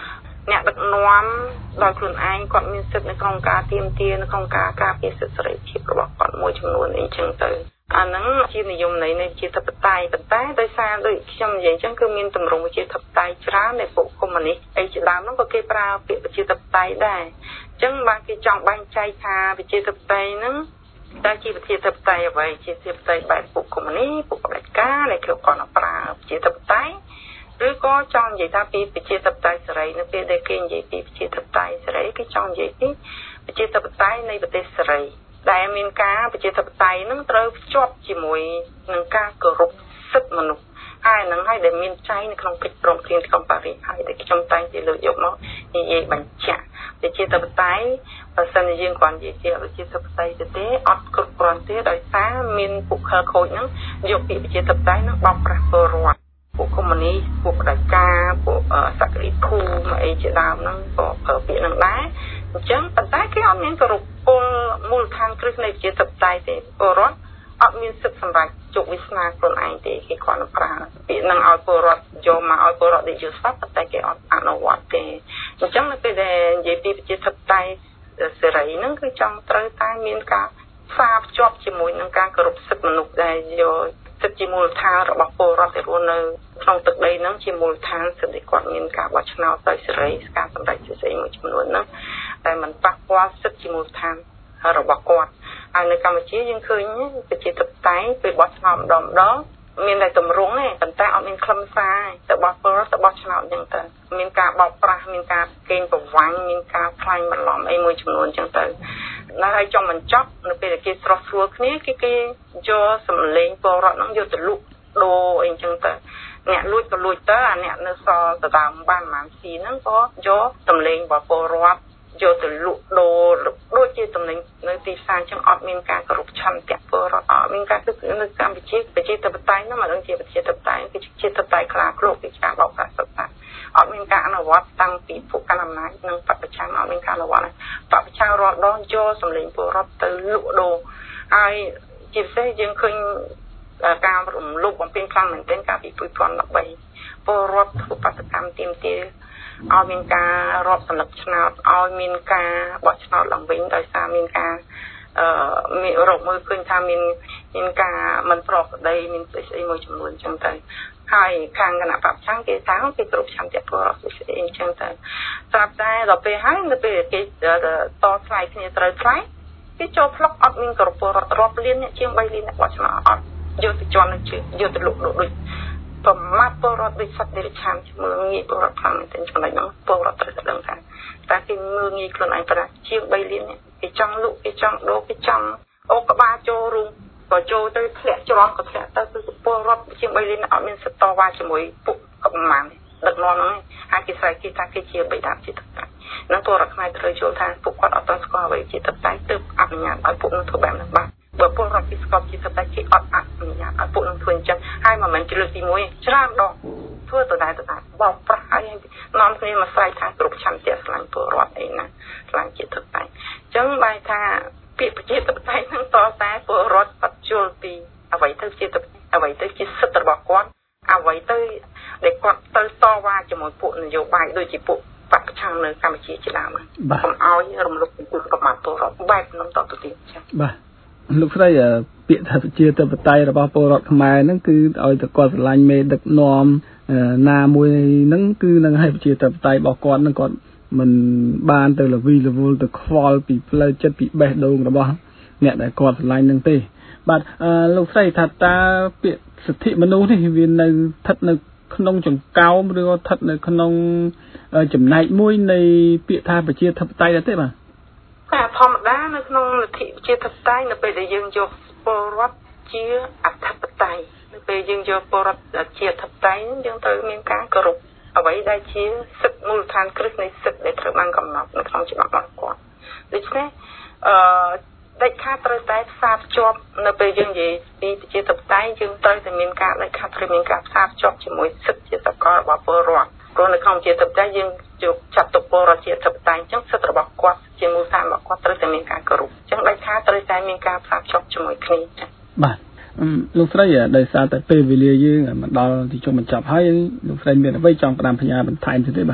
អ្នកដឹកនាំដោយខ្លួនឯងគាត់មានសិទ្ធិនៅក្នុងការទាមទារនៅក្នុងការការពារសិទ្ធិសេរីភាពរបស់គាត់មួយចំនួនអីចឹងទៅអាហ្នឹងជានិយមន័យនៃជាធិបតេយ្យប៉ុន្តែដោយសារដូចខ្ញុំនិយាយចឹងគឺមានទម្រង់ជាធិបតេយ្យច្រើននៃពួកកុម្មុយនីសអីជាដើមហ្នឹងក៏គេប្រើពាក្យជាធិបតេយ្យដែរអញ្ចឹងបានគេចង់បែងចែកថាវិជាធិបតេយ្យហ្នឹងតើជាវិជាធិបតេយ្យអ្វីជាធិបតេយ្យបែបពួកកុម្មុយនីសពួកបដិការដែលគេគាត់ប្រើវិជាធិបតេយ្យឬក៏ចង់និយាយថាពីវិជាធិបតេយ្យសេរីនៅពេលដែលគេនិយាយពីវិជាធិបតេយ្យសេរីគេចង់និយាយពីវិជាធិបតេយ្យនៃប្រទេសសេរីដែលមានការប្រជាធិបតេយ្យនឹងត្រូវភ្ជាប់ជាមួយនឹងការគោរពសិទ្ធិមនុស្សហើយនឹងហើយដែលមានចែងនៅក្នុងកិច្ចព្រមព្រៀងទីក្រុងប៉ារីសហើយដែលខ្ញុំតែងតែលើកយកមកនិយាយបញ្ជាក់ប្រជាធិបតេយ្យបើសិនជាយើងគាត់និយាយជាប្រជាធិបតេយ្យទៅទេអត់គ្រប់គ្រាន់ទេដោយសារមានពួកខលខូចហ្នឹងយកពីប្រជាធិបតេយ្យហ្នឹងបោកប្រាស់ពលរដ្ឋពួកកុម្មុយនីសពួកបដិការពួកសក្តិភូមិអីជាដើមហ្នឹងក៏ប្រើពាក្យហ្នឹងដែរអញ្ចឹងប៉ុន្តែគេអត់មានគោរពពលមូលដ្ឋានគ្រឹះនៃប្រជាធិបតេយ្យទេពលរដ្ឋអត់មានសិទ្ធិសម្រេចជោគវាសនាខ្លួនឯងទេគេគ្រាន់តែប្រើពាក្យហ្នឹងឲ្យពលរដ្ឋយកមកឲ្យពលរដ្ឋនិយាយស្ដាប់ប៉ុន្តែគេអត់អនុវត្តទេអញ្ចឹងនៅពេលដែលនិយាយពីប្រជាធិបតេយ្យសេរីហ្នឹងគឺចង់ត្រូវតែមានការផ្សារភ្ជាប់ជាមួយនឹងការគោរពសិទ្ធិមនុស្សដែលយកសិទ្ធិជាមូលដ្ឋានរបស់ពលរដ្ឋដែលរស់នៅក្នុងទឹកដីហ្នឹងជាមូលដ្ឋានសិទ្ធិគាត់មានការបោះឆ្នោតដោយសេរីការសម្រេចសេរីមួយចំនួនហ្នឹងតែมันប៉ះពាល់សិទ្ធិជាមូលដ្ឋានរបស់គាត់ហើយនៅកម្ពុជាយើងឃើញប្រជាធិបតេយ្យពេលបោះឆ្នោតម្ដងម្ដងមានតែទម្រង់ទេប៉ុន្តែអត់មានខ្លឹមសារទៅបោះពលរដ្ឋទៅបោះឆ្នោតអញ្ចឹងទៅមានការបោកប្រាស់មានការកេងប្រវ័ញ្ចមានការខ្លាញ់បន្លំអីមួយចំនួនអញ្ចឹងទៅដល់ហើយចង់បញ្ចប់នៅពេលដែលគេស្រោះស្រួលគ្នាគេគេយកសម្លេងពលរដ្ឋហ្នឹងយកទៅលុកដូរអីអញ្ចឹងទៅអ្នកលួចក៏លួចទៅអាអ្នកនៅសល់ទៅតាមបានប្រហែលស៊ីហ្នឹងក៏យកសម្លេងរបស់ពលរដ្ឋយកទៅលក់ដូរដូចជាតំណែងនៅទីផ្សារអញ្ចឹងអត់មានការគោរពឆន្ទៈពលរដ្ឋអត់មានការទឹកនៅកម្ពុជាប្រជាធិបតេយ្យហ្នឹងមិនដឹងជាប្រជាធិបតេយ្យគឺជាធិបតេយ្យខ្លាឃ្លោកពីការបោកប្រាស់សិទ្ធិអត់មានការអនុវត្តតាំងពីពួកកណ្ដាលអំណាចនិងបព្វប្រឆាំងអត់មានការអនុវត្តបព្វប្រឆាំងរាល់ដងយកសម្លេងពលរដ្ឋទៅលក់ដូរហើយជាពិសេសយើងឃើញការរំលោភបំពានខ្លាំងមែនទែនកាលពីពីរពាន់ដប់បីពលរដ្ឋធ្វើបាតកម្មទាមទារឲ្យមានការរាប់សន្លឹកឆ្នោតឲ្យមានការបោះឆ្នោតឡើងវិញដោយសារមានការអឺមានរកមើលឃើញថាមានមានការមិនប្រក្រតីមានស្អីស្អីមួយចំនួនអញ្ចឹងទៅហើយខាងគណៈបព្វឆាំងគេថាគេគ្រប់ឆន្ទៈពលរដ្ឋស្អីអញ្ចឹងទៅស្រាប់តែដល់ពេលហើយនៅពេលគេតថ្លៃគ្នាត្រូវថ្លៃគេចូលផ្លុកអត់មានគោរពពលរដ្ឋរាប់លានអ្នកជាងបីលានអ្នកបោះឆ្នោតអត់យកទៅជាប់នឹងជើងយកទៅលុកដូចប្រមាថពលរដ្ឋដូចសត្វដេរឆានមើលងាយពលរដ្ឋខ្លាំងមែនទែនចំណុចហ្នឹងពលរដ្ឋត្រូវតែដឹងថាតែគេមើលងាយខ្លួនឯងប៉ុណ្ណាជាងបីលាននេះគេចង់លក់គេចង់ដូរគេចង់អូក្បាលចូលរូងក៏ចូលទៅធ្លាក់ច្រំក៏ធ្លាក់ទៅគឺពលរដ្ឋជាងបីលានអត់មានសិទ្ធិតវ៉ាជាមួយពួកកម្លាំងដឹកនាំហ្នឹងហើយគេស្រែកគេថាគេជាបិតាជាតបហ្នឹងពលរដ្ឋខ្មែរត្រូវយល់ថាពួកគាត់អត់ទាន់ស្គាល់អ្វីជាតបតែទើបអនុញ្ញាតឲ្យពួកនឹងធ្វើបែបហ្នឹងបាទបើពលរដ្ឋពីស្គាល់ជាតបតែគេអត់អនុញ្ញាតឲ្យពួកនឹងធ្វើអញ្ចឹងហើយមិនមែនជាលើកទីមួយច្រើនដងធ្វើទៅដែរទៅដែរបោកប្រាស់ឲ្យនាំគ្នាមកស្រែកថាគ្រប់ឆន្ទៈស្រឡាញ់ពលរដ្ឋអីណាស្រឡាញ់ជាតបតែអញ្ចឹងបែរថាពាក្យប្រជាធិបតេយ្យហ្នឹងតតែពលរដ្ឋបាត់ជល់ពីអ្វីទៅជាអ្វីទៅជាសិទ្ធិរបស់គាត់អ្វីទៅដែលគាត់ទៅតវ៉ាជាមួយពួកនយោបាយដូចជាពួកបព្វឆាំងនៅកម្ពុជាជាដើមហ្នឹងកុំឲ្យរំលោភបំពានកម្ពុជាពលរដ្ឋបែបហ្នឹងតទៅទៀតចា៎បាទលោកស្រីពាក្យថាប្រជាធិបតេយ្យរបស់ពលរដ្ឋខ្មែរហ្នឹងគឺឲ្យតែគាត់ស្រឡាញ់មេដឹកនាំណាមួយហ្នឹងគឺនឹងឲ្យប្រជាធិបតេយ្យរបស់គាត់ហ្នឹងគាត់មិនបានទៅលវីលវល់ទៅខ្វល់ពីផ្លូវចិត្តពីបេះដូងរបស់អ្នកដែលគាត់ស្រឡាញ់ហ្នឹងទេបាទលោកស្រីថាតើពាក្យសិទ្ធិមនុស្សនេះវានៅស្ថិតនៅក្នុងចង្កោមឬក៏ស្ថិតនៅក្នុងចំណែកមួយនៃពាក្យថាប្រជាធិបតេយ្យដែរទេបាទតែធម្មតានៅក្នុងលទ្ធិប្រជាធិបតេយ្យនៅពេលដែលយើងយកពលរដ្ឋជាអធិបតេយ្យនៅពេលយើងយកពលរដ្ឋជាអធិបតេយ្យយើងត្រូវមានការគោរពអ្វីដែលជាសិទ្ធិមូលដ្ឋានគ្រឹះនៃសិទ្ធិដែលត្រូវបានកំណត់នៅក្នុងច្បាប់របស់គាត់ដូច្នេះអឺដាច់ខាតត្រូវតែផ្សារភ្ជាប់នៅពេលយើងនិយាយពីប្រជាធិបតេយ្យយើងត្រូវតែមានការដាច់ខាតត្រូវមានការផ្សារភ្ជាប់ជាមួយសិទ្ធិជាសកលរបស់ពលរដ្ឋព្រោះនៅក្នុងប្រជាធិបតេយ្យយើងយកចាត់ទុកពលរដ្ឋជាអធិបតេយ្យអញ្ចឹងសិទ្ធិរបស់គាត់ជាមូលដ្ឋានរបស់គាត់ត្រូវតែមានការគោរពអញ្ចឹងដាច់ខាតត្រូវតែមានការផ្សារភ្ជាប់ជាមួយគ្នាចា៎បាទលោកស្រីដោយសារតែពេលវេលាយើងមកដល់ទីជុំបញ្ចប់ហើយលោកស្រីមានអ្វីចង់ផ្ដាំផ្ញើបន្ថែមទៀតទេបាទ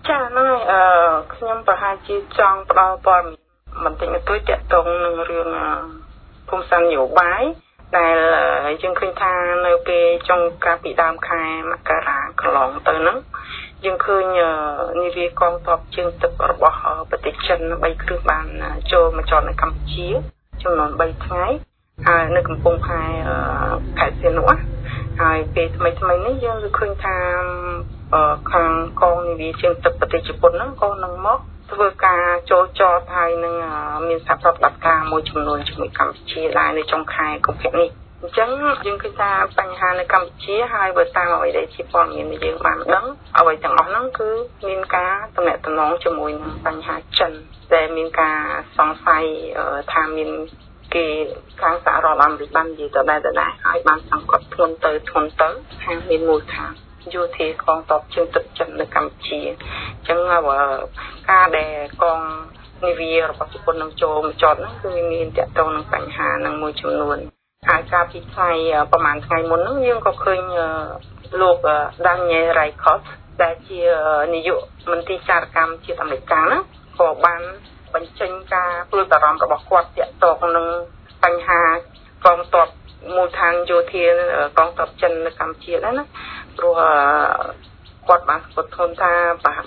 ចាហ្នឹងអឺខ្ញុំប្រហែលជាចង់ផ្ដល់ព័ត៌មានបន្តិចបន្តួចទាក់ទងនឹងរឿងភូមិសាស្ត្រនយោបាយដែលយើងឃើញថានៅពេលចុងកាលពីដើមខែមករាកន្លងទៅហ្នឹងយើងឃើញនាវាកងទ័ពជើងទឹករបស់ប្រទេសចិនបីគ្រឿងបានចូលមកចតនៅកម្ពុជាចំនួនបីថ្ងៃហើយនៅកំពង់ផែខេត្តសៀមរាបហើយពេលថ្មីថ្មីនេះយើងឃើញថាខាងកងនាវាជើងទឹកប្រទេសជប៉ុនហ្នឹងក៏នឹងមកធ្វើការចូលចតហើយនឹងមានសហប្រតិបត្តិការមួយចំនួនជាមួយកម្ពុជាដែរនៅចុងខែកុម្ភៈនេះអញ្ចឹងយើងឃើញថាបញ្ហានៅកម្ពុជាហើយបើតាមអ្វីដែលជាព័ត៌មានដែលយើងបានដឹងអ្វីទាំងអស់ហ្នឹងគឺមានការទំនាក់ទំនងជាមួយនឹងបញ្ហាចិនដែលមានការសង្ស័យថាមានគេខាងសហរដ្ឋអាមេរិកបាននិយាយទៅដែរទៅដែរហើយបានសង្កត់ធ្ងន់ទៅធ្ងន់ទៅខាងមានមូលដ្ឋានយោធាកងទ័ពជើងទឹកចិននៅកម្ពុជាអញ្ចឹងការដែលកងនាវារបស់ជប៉ុននឹងចូលមកចតហ្នឹងគឺមានតាក់ទងនឹងបញ្ហានឹងមួយចំនួនហើយកាលពីថ្ងៃប្រហែលថ្ងៃមុនហ្នឹងយើងក៏ឃើញលោក Daniel Raikot ដែលជានាយកមន្ត្រីចារកម្មជាតិអាមេរិកហ្នឹងក៏បានបញ្ចេញការព្រួយបារម្ភរបស់គាត់តាក់ទងនឹងបញ្ហាកងទ័ពមូលដ្ឋានយោធាកងទ័ពចិននៅកម្ពុជាដែរណាព្រោះគាត់បានស្គាល់ធនថា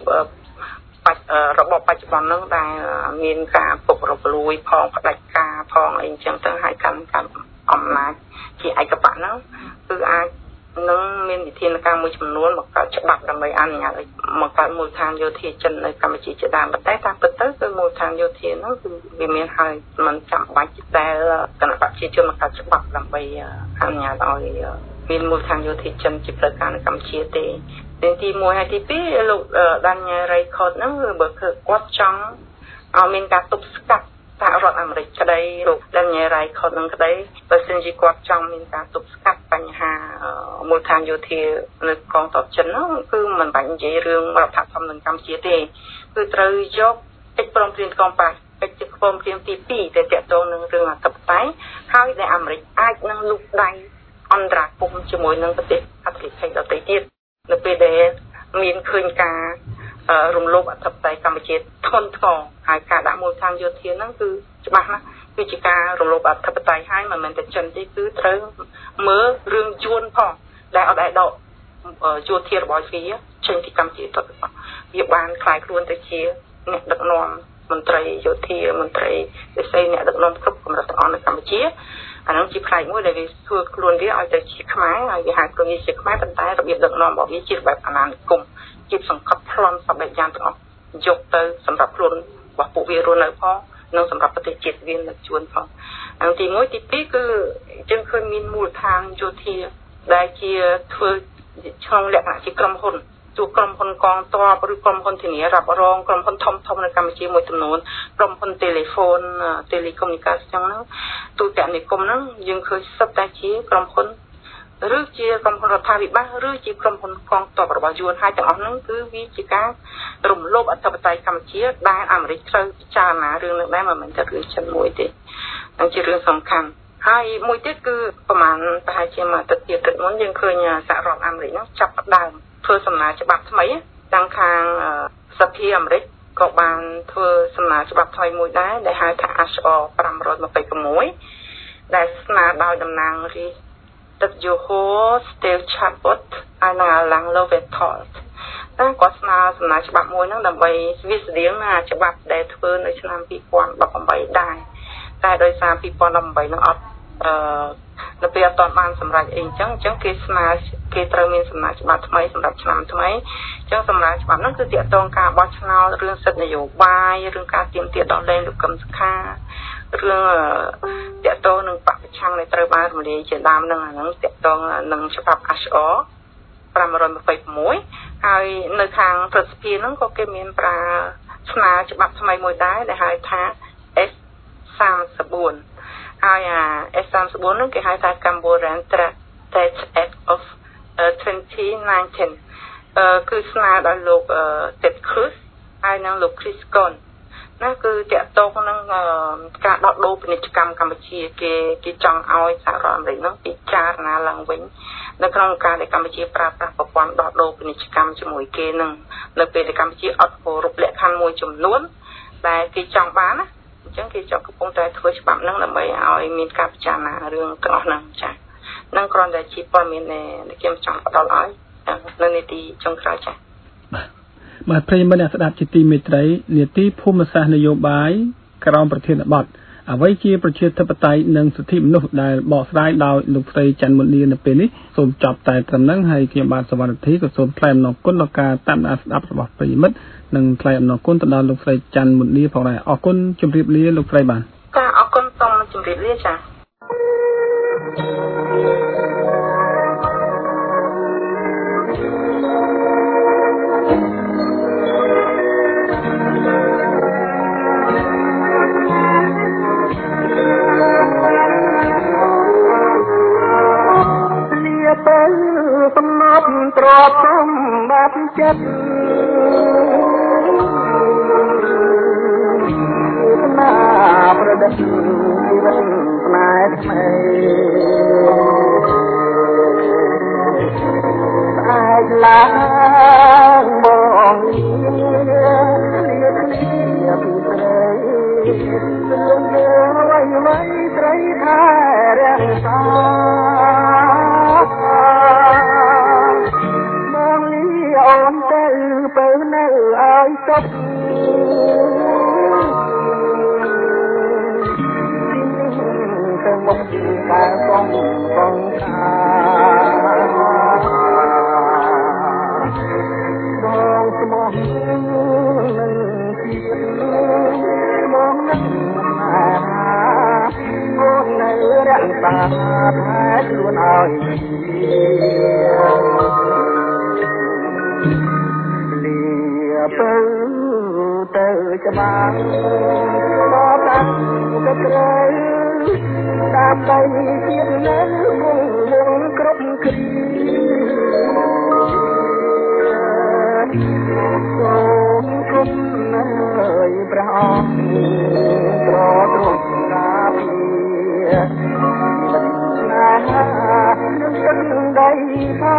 របបបច្ចុប្បន្នហ្នឹងដែលមានការពុករលួយផងផ្ដាច់ការផងអីអញ្ចឹងទៅឲ្យកាន់កាន់អំណាចជាឯកបៈហ្នឹងគឺអាចនឹងមានវិធានការមួយចំនួនមកកើតច្បាប់ដើម្បីអនុញ្ញាតឲ្យមកកើតមូលដ្ឋានយោធាចិននៅកម្ពុជាជាដើមប៉ុន្តែតាមពិតទៅគឺមូលដ្ឋានយោធាហ្នឹងគឺវាមានហើយមិនចាំបាច់ដែលគណៈបព្វជិជនមកកើតច្បាប់ដើម្បីអនុញ្ញាតឲ្យមានមូលដ្ឋានយោធាចិនជាផ្លូវការនៅកម្ពុជាទេទីមួយហើយទីពីរលោក Daniel Raikot ហ្នឹងគឺបើគាត់ចង់ឲ្យមានការទប់ស្កាត់សហរដ្ឋអាមេរិកក្តីលោក Daniel Raikot នឹងក្តីបើសិនជាគាត់ចង់មានការទប់ស្កាត់បញ្ហាមូលដ្ឋានយោធានៅកងទ័ពចិនហ្នឹងគឺមិនបាច់និយាយរឿងរដ្ឋធម្មនុញ្ញកម្ពុជាទេគឺត្រូវយកកិច្ចព្រមព្រៀងកងប៉ាកិច្ចព្រមព្រៀងទីពីរដែលទាក់ទងនឹងរឿងអធិបតេយ្យហើយដែលអាមេរិកអាចនឹងលូកដៃអន្តរាគមន៍ជាមួយនឹងប្រទេសអធិបតេយ្យដទៃទៀតនៅពេលដែលមានឃើញការរំលោភអធិបតេយ្យកម្ពុជាធ្ងន់ធ្ងរហើយការដាក់មូលដ្ឋានយោធាហ្នឹងគឺច្បាស់ណាស់គឺជាការរំលោភអធិបតេយ្យហើយមិនមែនតែចិនទេគឺត្រូវមើលរឿងយួនផងដែលអត់ដែលដកយោធារបស់វាចេញពីកម្ពុជាទៅវាបានคล้ายខ្លួនទៅជាអ្នកដឹកនាំមន្ត្រីយោធាមន្ត្រីវិស័យអ្នកដឹកនាំគ្រប់កម្រិតទាំងអស់នៅកម្ពុជាអានោះជាផ្នែកមួយដែលវាធ្វើខ្លួនវាឲ្យទៅជាខ្មែរហើយវាហៅខ្លួនវាជាខ្មែរប៉ុន្តែរបៀបដឹកនាំរបស់វាជាបែបអាណានិគមជាសង្កត់ប្លន់សពយ៉ាងទាំងអស់យកទៅសម្រាប់ខ្លួនរបស់ពួកវារស់នៅផងនិងសម្រាប់ប្រទេសជាតិវានៅជួនផងអាទីមួយទីពីរគឺយើងឃើញមានមូលដ្ឋានយោធាដែលជាធ្វើឆ្លងលក្ខណៈជាក្រុមហ៊ុនទូក្រុមហ៊ុនកងទ័ពឬក្រុមហ៊ុនធានារ៉ាប់រងក្រុមហ៊ុនធំធំនៅកម្ពុជាមួយចំនួនក្រុមហ៊ុន telephone telecommunication ហ្នឹងទូទាំងនិគមហ្នឹងយើងឃើញសុទ្ធតែជាក្រុមហ៊ុនឬជាក្រុមហ៊ុនរដ្ឋាភិបាលឬជាក្រុមហ៊ុនកងទ័ពរបស់យួនហើយទាំងអស់ហ្នឹងគឺវាជាការរំលោភអធិបតេយ្យកម្ពុជាដែលអាមេរិកត្រូវពិចារណារឿងនេះដែរមិនមែនតែរឿងចិនមួយទេហ្នឹងជារឿងសំខាន់ហើយមួយទៀតគឺប្រហែលប្រហែលជាមួយអាទិត្យទៀតមុនយើងឃើញសហរដ្ឋអាមេរិកហ្នឹងចាប់ផ្ដើមធ្វើសំណើច្បាប់ថ្មីតាំងខាងសភាអាមេរិកក៏បានធ្វើសំណើច្បាប់ថ្មីមួយដែរដែលហៅថា H R five twenty-six ដែលស្នើដោយតំណាងរាស្ត្រទឹកយូហូ Steve Chabot ហើយនិង Alan Lowenthal តែគាត់ស្នើសំណើច្បាប់មួយហ្នឹងដើម្បីវាស្តៀងណាច្បាប់ដែលធ្វើនៅឆ្នាំtwo thousand eighteenដែរតែដោយសារtwo thousand eighteenហ្នឹងអត់អឺនៅពេលអត់បានសម្រេចអីអញ្ចឹងអញ្ចឹងគេស្នើគេត្រូវមានសំណើច្បាប់ថ្មីសម្រាប់ឆ្នាំថ្មីអញ្ចឹងសំណើច្បាប់ហ្នឹងគឺទាក់ទងការបោះឆ្នោតរឿងសិទ្ធិនយោបាយរឿងការទាមទារដល់លែងលោកកឹមសុខារឿងតាក់ទងនឹងបពប្រឆាំងដែលត្រូវបានរំលាយជាដើមនឹងអាហ្នឹងតាក់ទងនឹងច្បាប់ H R five twenty-six ហើយនៅខាងប្រសិទ្ធភាពហ្នឹងក៏គេមានប្រើស្នើច្បាប់ថ្មីមួយដែរដែលហៅថា S thirty-four ហើយអា S thirty-four ហ្នឹងគេហៅថា Cambodian Trade Act of twenty nineteen អឺគឺស្នើដល់លោក Ted Cruz ហើយនិងលោក Chris Cohn ណាគឺតកតងនឹងការដោះដូរពាណិជ្ជកម្មកម្ពុជាគេគេចង់ឲ្យសហរដ្ឋអាមេរិកហ្នឹងពិចារណាឡើងវិញនៅក្នុងការដែលកម្ពុជាប្រើប្រាស់ប្រព័ន្ធដោះដូរពាណិជ្ជកម្មជាមួយគេហ្នឹងនៅពេលដែលកម្ពុជាអត់គោរពលក្ខខណ្ឌមួយចំនួនដែលគេចង់បានណាអញ្ចឹងគេចង់កំពុងតែធ្វើច្បាប់ហ្នឹងដើម្បីឲ្យមានការពិចារណារឿងទាំងអស់ហ្នឹងចា៎នឹងគ្រាន់តែជាព័ត៌មានដែលខ្ញុំចង់ផ្ដល់ឲ្យនៅនីតិចុងក្រោយចា៎បាទប្រិយមិត្តអ្នកស្ដាប់ជាទីមេត្រីនីតិភូមិសាស្ត្រនយោបាយក្រមប្រធានបទអ្វីជាប្រជាធិបតេយ្យនិងសិទ្ធិមនុស្សដែលបកស្រាយដោយលោកស្រីច័ន្ទមុនីនៅពេលនេះសូមចប់តែត្រឹមហ្នឹងហើយខ្ញុំបាទសវណ្ណធីក៏សូមថ្លែងអំណរគុណដល់ការតាមដានស្ដាប់របស់ប្រិយមិត្តនិងថ្លែងអំណរគុណទៅដល់លោកស្រីច័ន្ទមុនីផងដែរអរគុណជម្រាបលាលោកស្រីបាទចាអរគុណសូមជម្រាបលាចាសំណប់ទ្របសំបាប់ចិត្តណាប្រដិតជីវិតផ្នែកថ្មីស្អែកឡើងបងលាលាពីព្រៃលំយើងអ្វីអ្វីត្រីថែរាំងសាអូនទៅទៅនៅឲ្យសុខទៅមកការបងបងថាបងស្មោះនឹងជាតិបងនឹងអូននៅរក្សាថែខ្លួនឲ្យទៅទៅច្បាស់មកតាំងទៅត្រូវដើម្បីជាតិនៅគង់វងគ្រប់គ្រាសូមគុំនៅព្រះអង្គប្រទ្រង់ការពារណានឹងទឹកដីផង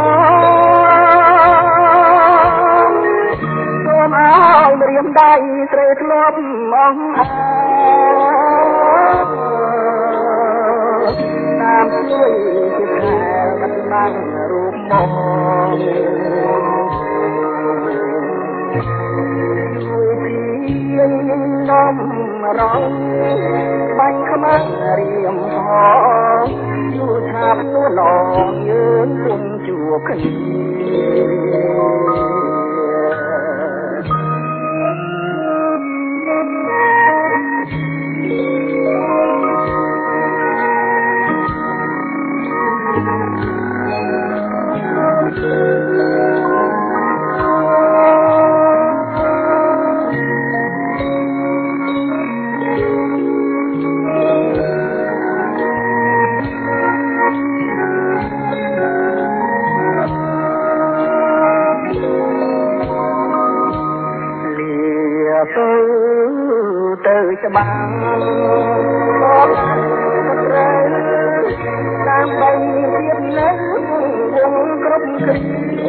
ឲ្យរៀមដៃត្រូវធ្លាប់អស់អើតាមជួយជាខែមិនបានរូបមកជួយពីនំរងបាច់ខ្មាស់រៀមផងយូរឆាប់នួនអងយើងគុំជួបគ្នាច្បាស់បងត្រូវដើម្បីជាតិនៅវងគ្រប់គ្រា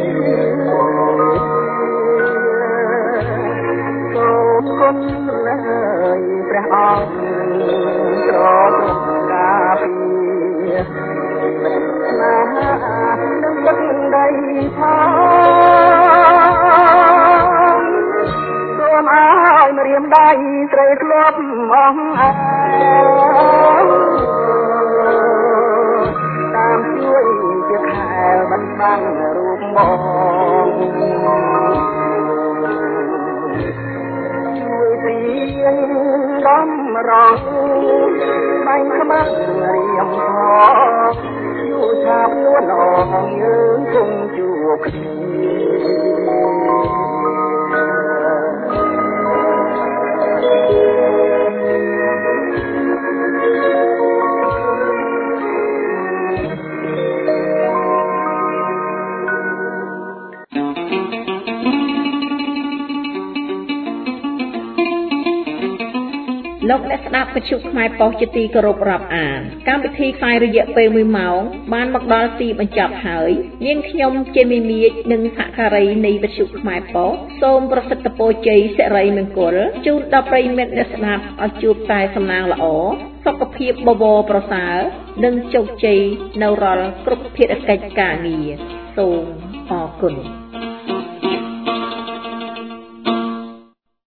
សូមគុណលើព្រះអង្គទ្រទ្រង់ការពារណានឹងទឹកដីផងសូមឲ្យម្រាមដៃត្រូវធ្លាប់អស់អើតាមជួយជាខែមិនបាំងរូបមកជួយពីដំរងបាញ់ខ្មាស់រៀមផងយូរឆាប់នួនអងយើងគង់ជួបគ្នាលោកអ្នកស្ដាប់វិទ្យុខ្មែរប៉ុស្តិ៍ជាទីគោរពរាប់អានកម្មវិធីផ្សាយរយៈពេលមួយម៉ោងបានមកដល់ទីបញ្ចប់ហើយនាងខ្ញុំជាមីមៀចនិងសហការីនៃវិទ្យុខ្មែរប៉ុស្តិ៍សូមប្រសិទ្ធពរជ័យសិរីមង្គលជូនដល់ប្រិយមិត្តអ្នកស្ដាប់ឲ្យជួបតែសំណាងល្អសុខភាពបបរប្រសើរនិងជោគជ័យនៅរាល់គ្រប់ភារកិច្ចការងារសូមអរគុណ